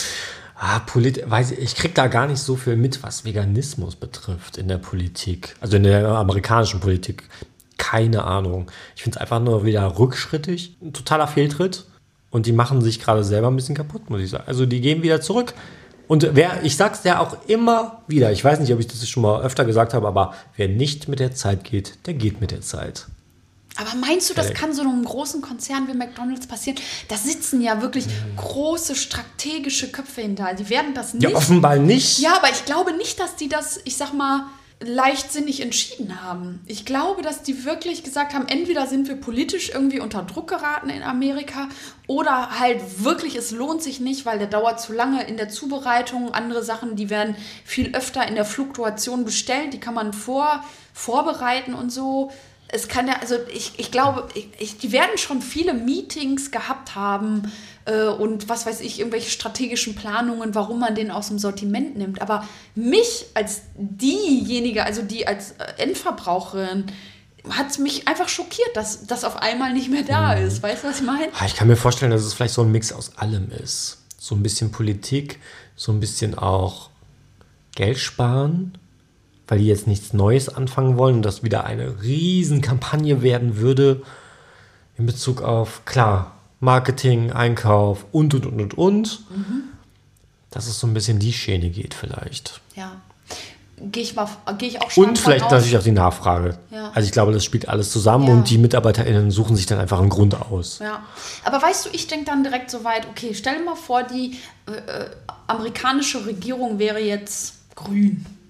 Ah, Polit- weiß ich, ich kriege da gar nicht so viel mit, was Veganismus betrifft in der Politik. Also in der amerikanischen Politik. Keine Ahnung. Ich finde es einfach nur wieder rückschrittig. Ein totaler Fehltritt. Und die machen sich gerade selber ein bisschen kaputt, muss ich sagen. Also die gehen wieder zurück. Und wer, ich sag's ja auch immer wieder, ich weiß nicht, ob ich das schon mal öfter gesagt habe, aber wer nicht mit der Zeit geht, der geht mit der Zeit. Aber meinst du, das kann so einem großen Konzern wie McDonald's passieren? Da sitzen ja wirklich große strategische Köpfe hinter. Die werden das nicht. Ja, offenbar nicht. Ja, aber ich glaube nicht, dass die das, ich sag mal, leichtsinnig entschieden haben. Ich glaube, dass die wirklich gesagt haben, entweder sind wir politisch irgendwie unter Druck geraten in Amerika oder halt wirklich, es lohnt sich nicht, weil der dauert zu lange in der Zubereitung. Andere Sachen, die werden viel öfter in der Fluktuation bestellt, die kann man vor, vorbereiten und so. Es kann ja, also ich, ich glaube, ich, ich, die werden schon viele Meetings gehabt haben äh, und was weiß ich, irgendwelche strategischen Planungen, warum man den aus dem Sortiment nimmt. Aber mich als diejenige, also die als Endverbraucherin, hat es mich einfach schockiert, dass das auf einmal nicht mehr da ist. Weißt du, was ich meine? Ich kann mir vorstellen, dass es vielleicht so ein Mix aus allem ist. So ein bisschen Politik, so ein bisschen auch Geld sparen, weil die jetzt nichts Neues anfangen wollen und das wieder eine Riesenkampagne werden würde in Bezug auf, klar, Marketing, Einkauf und, und, und, und, und. Mhm. Dass es so ein bisschen die Schiene geht vielleicht. Ja, gehe ich, mal, geh ich auch schon Und vielleicht aus. natürlich auch die Nachfrage. Ja. Also ich glaube, das spielt alles zusammen ja. Und die MitarbeiterInnen suchen sich dann einfach einen Grund aus. Ja, aber weißt du, ich denke dann direkt so weit, okay, stell dir mal vor, die äh, amerikanische Regierung wäre jetzt grün.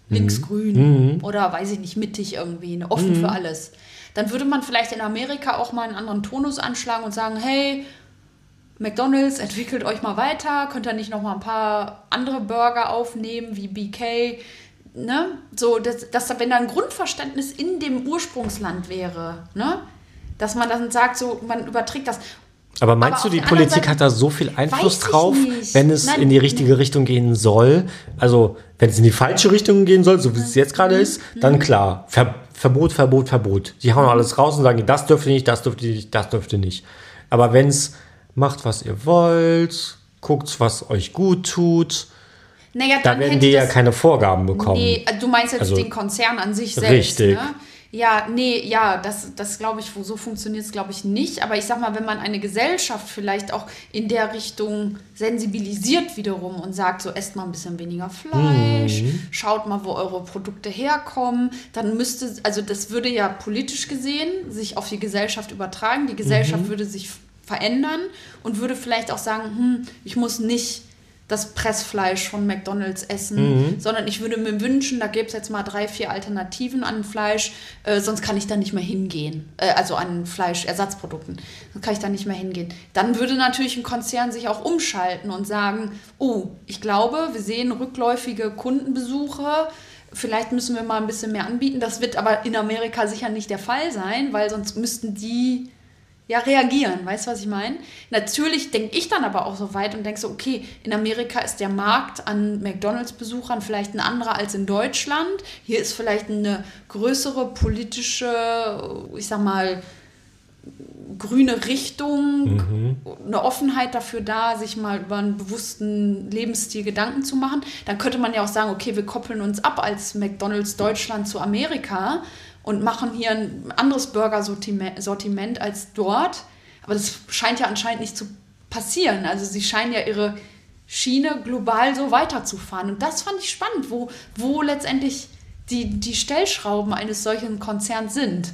linksgrün mhm. oder weiß ich nicht, mittig irgendwie, ne, offen mhm. für alles. Dann würde man vielleicht in Amerika auch mal einen anderen Tonus anschlagen und sagen, hey, McDonald's, entwickelt euch mal weiter, könnt ihr nicht noch mal ein paar andere Burger aufnehmen, wie B K, ne? So, dass, dass wenn da ein Grundverständnis in dem Ursprungsland wäre, ne? Dass man dann sagt, so, man überträgt das. Aber meinst Aber du, die Politik Seite hat da so viel Einfluss drauf, nicht. wenn es Nein, in die richtige Richtung gehen soll? Also, wenn es in die falsche Richtung gehen soll, so wie es jetzt gerade ist, dann klar, Ver- Verbot, Verbot, Verbot. Die hauen alles raus und sagen, das dürft ihr nicht, das dürft ihr nicht, das dürft ihr nicht. Aber wenn es macht, was ihr wollt, guckt, was euch gut tut, naja, da werden die ja keine Vorgaben bekommen. Nee, du meinst jetzt also, den Konzern an sich selbst, richtig. Ne? Ja, nee, ja, das, das glaube ich, so funktioniert es, glaube ich, nicht. Aber ich sag mal, wenn man eine Gesellschaft vielleicht auch in der Richtung sensibilisiert wiederum und sagt, so esst mal ein bisschen weniger Fleisch, mhm. schaut mal, wo eure Produkte herkommen, dann müsste, also das würde ja politisch gesehen sich auf die Gesellschaft übertragen. Die Gesellschaft mhm. würde sich verändern und würde vielleicht auch sagen, hm, ich muss nicht das Pressfleisch von McDonald's essen, mhm. sondern ich würde mir wünschen, da gäbe es jetzt mal drei, vier Alternativen an Fleisch, äh, sonst kann ich da nicht mehr hingehen, äh, also an Fleischersatzprodukten, sonst kann ich da nicht mehr hingehen. Dann würde natürlich ein Konzern sich auch umschalten und sagen, oh, ich glaube, wir sehen rückläufige Kundenbesuche, vielleicht müssen wir mal ein bisschen mehr anbieten. Das wird aber in Amerika sicher nicht der Fall sein, weil sonst müssten die ja reagieren, weißt du, was ich meine? Natürlich denke ich dann aber auch so weit und denke so, okay, in Amerika ist der Markt an McDonalds-Besuchern vielleicht ein anderer als in Deutschland. Hier ist vielleicht eine größere politische, ich sag mal, grüne Richtung, mhm. eine Offenheit dafür da, sich mal über einen bewussten Lebensstil Gedanken zu machen. Dann könnte man ja auch sagen, okay, wir koppeln uns ab als McDonalds Deutschland zu Amerika und machen hier ein anderes Burger-Sortiment als dort. Aber das scheint ja anscheinend nicht zu passieren. Also sie scheinen ja ihre Schiene global so weiterzufahren. Und das fand ich spannend, wo, wo letztendlich die, die Stellschrauben eines solchen Konzerns sind.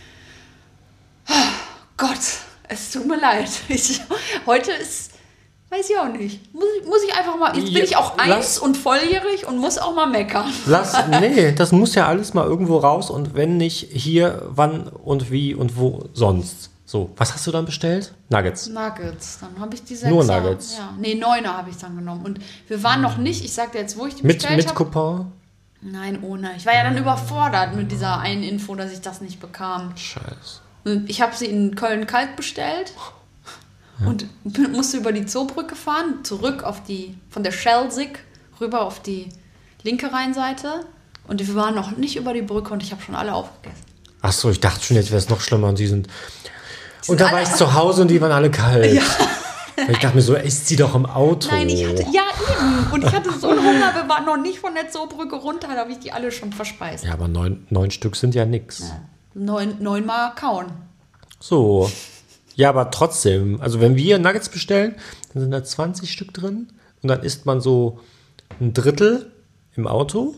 Oh Gott, es tut mir leid. Ich, heute ist, weiß ich auch nicht. Muss ich, muss ich einfach mal, jetzt bin ich auch eins lass, und volljährig und muss auch mal meckern. Lass, nee, das muss ja alles mal irgendwo raus und wenn nicht hier, wann und wie und wo sonst. So, was hast du dann bestellt? Nuggets. Nuggets, dann habe ich die sechser. Nur Nuggets? Ja. Nee, neuner habe ich dann genommen. Und wir waren noch nicht, ich sagte jetzt, wo ich die mit, bestellt mit habe. Mit Coupon? Nein, ohne. Ich war ja dann überfordert mit dieser einen Info, dass ich das nicht bekam. Scheiße. Und ich habe sie in Köln-Kalk bestellt. Ja. Und musste über die Zoobrücke fahren, zurück auf die, von der Schelsig rüber auf die linke Rheinseite. Und wir waren noch nicht über die Brücke und ich habe schon alle aufgegessen. Ach so, ich dachte schon, jetzt wäre es noch schlimmer und sie sind... Die und sind da war ich zu Hause und die waren alle kalt. Ja. Ich dachte mir so, isst sie doch im Auto. Nein, ich hatte, ja eben. Und ich hatte so einen Hunger, wir waren noch nicht von der Zoobrücke runter, da habe ich die alle schon verspeist. Ja, aber neun, neun Stück sind ja nix. Ja. Neun, neunmal kauen. So. Ja, aber trotzdem, also wenn wir Nuggets bestellen, dann sind da zwanzig Stück drin und dann isst man so ein Drittel im Auto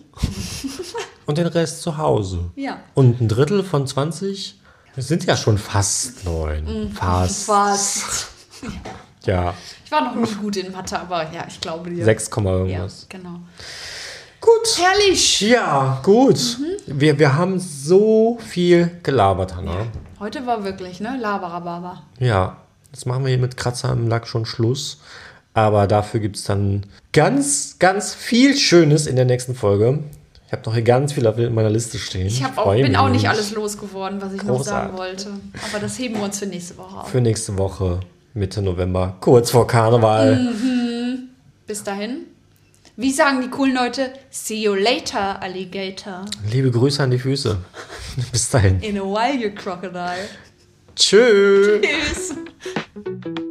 und den Rest zu Hause. Ja. Und ein Drittel von zwanzig, das sind ja schon fast neun. Fast. Fast. Ja. Ich war noch nie gut in Mathe, aber ja, ich glaube dir. sechs, irgendwas. Ja, genau. Gut. Herrlich. Ja, gut. Mhm. Wir, wir haben so viel gelabert, Hannah. Ja. Heute war wirklich, ne? Laberababa. Ja, jetzt machen wir hier mit Kratzer im Lack schon Schluss. Aber dafür gibt es dann ganz, ganz viel Schönes in der nächsten Folge. Ich habe noch hier ganz viel auf meiner Liste stehen. Ich hab auch, bin auch nicht alles losgeworden, was ich Großartig. noch sagen wollte. Aber das heben wir uns für nächste Woche auf. Für nächste Woche, Mitte November, kurz vor Karneval. Mhm. Bis dahin. Wie sagen die coolen Leute? See you later, Alligator. Liebe Grüße an die Füße. Bis dahin. In a while, you crocodile. Tschö. Tschüss.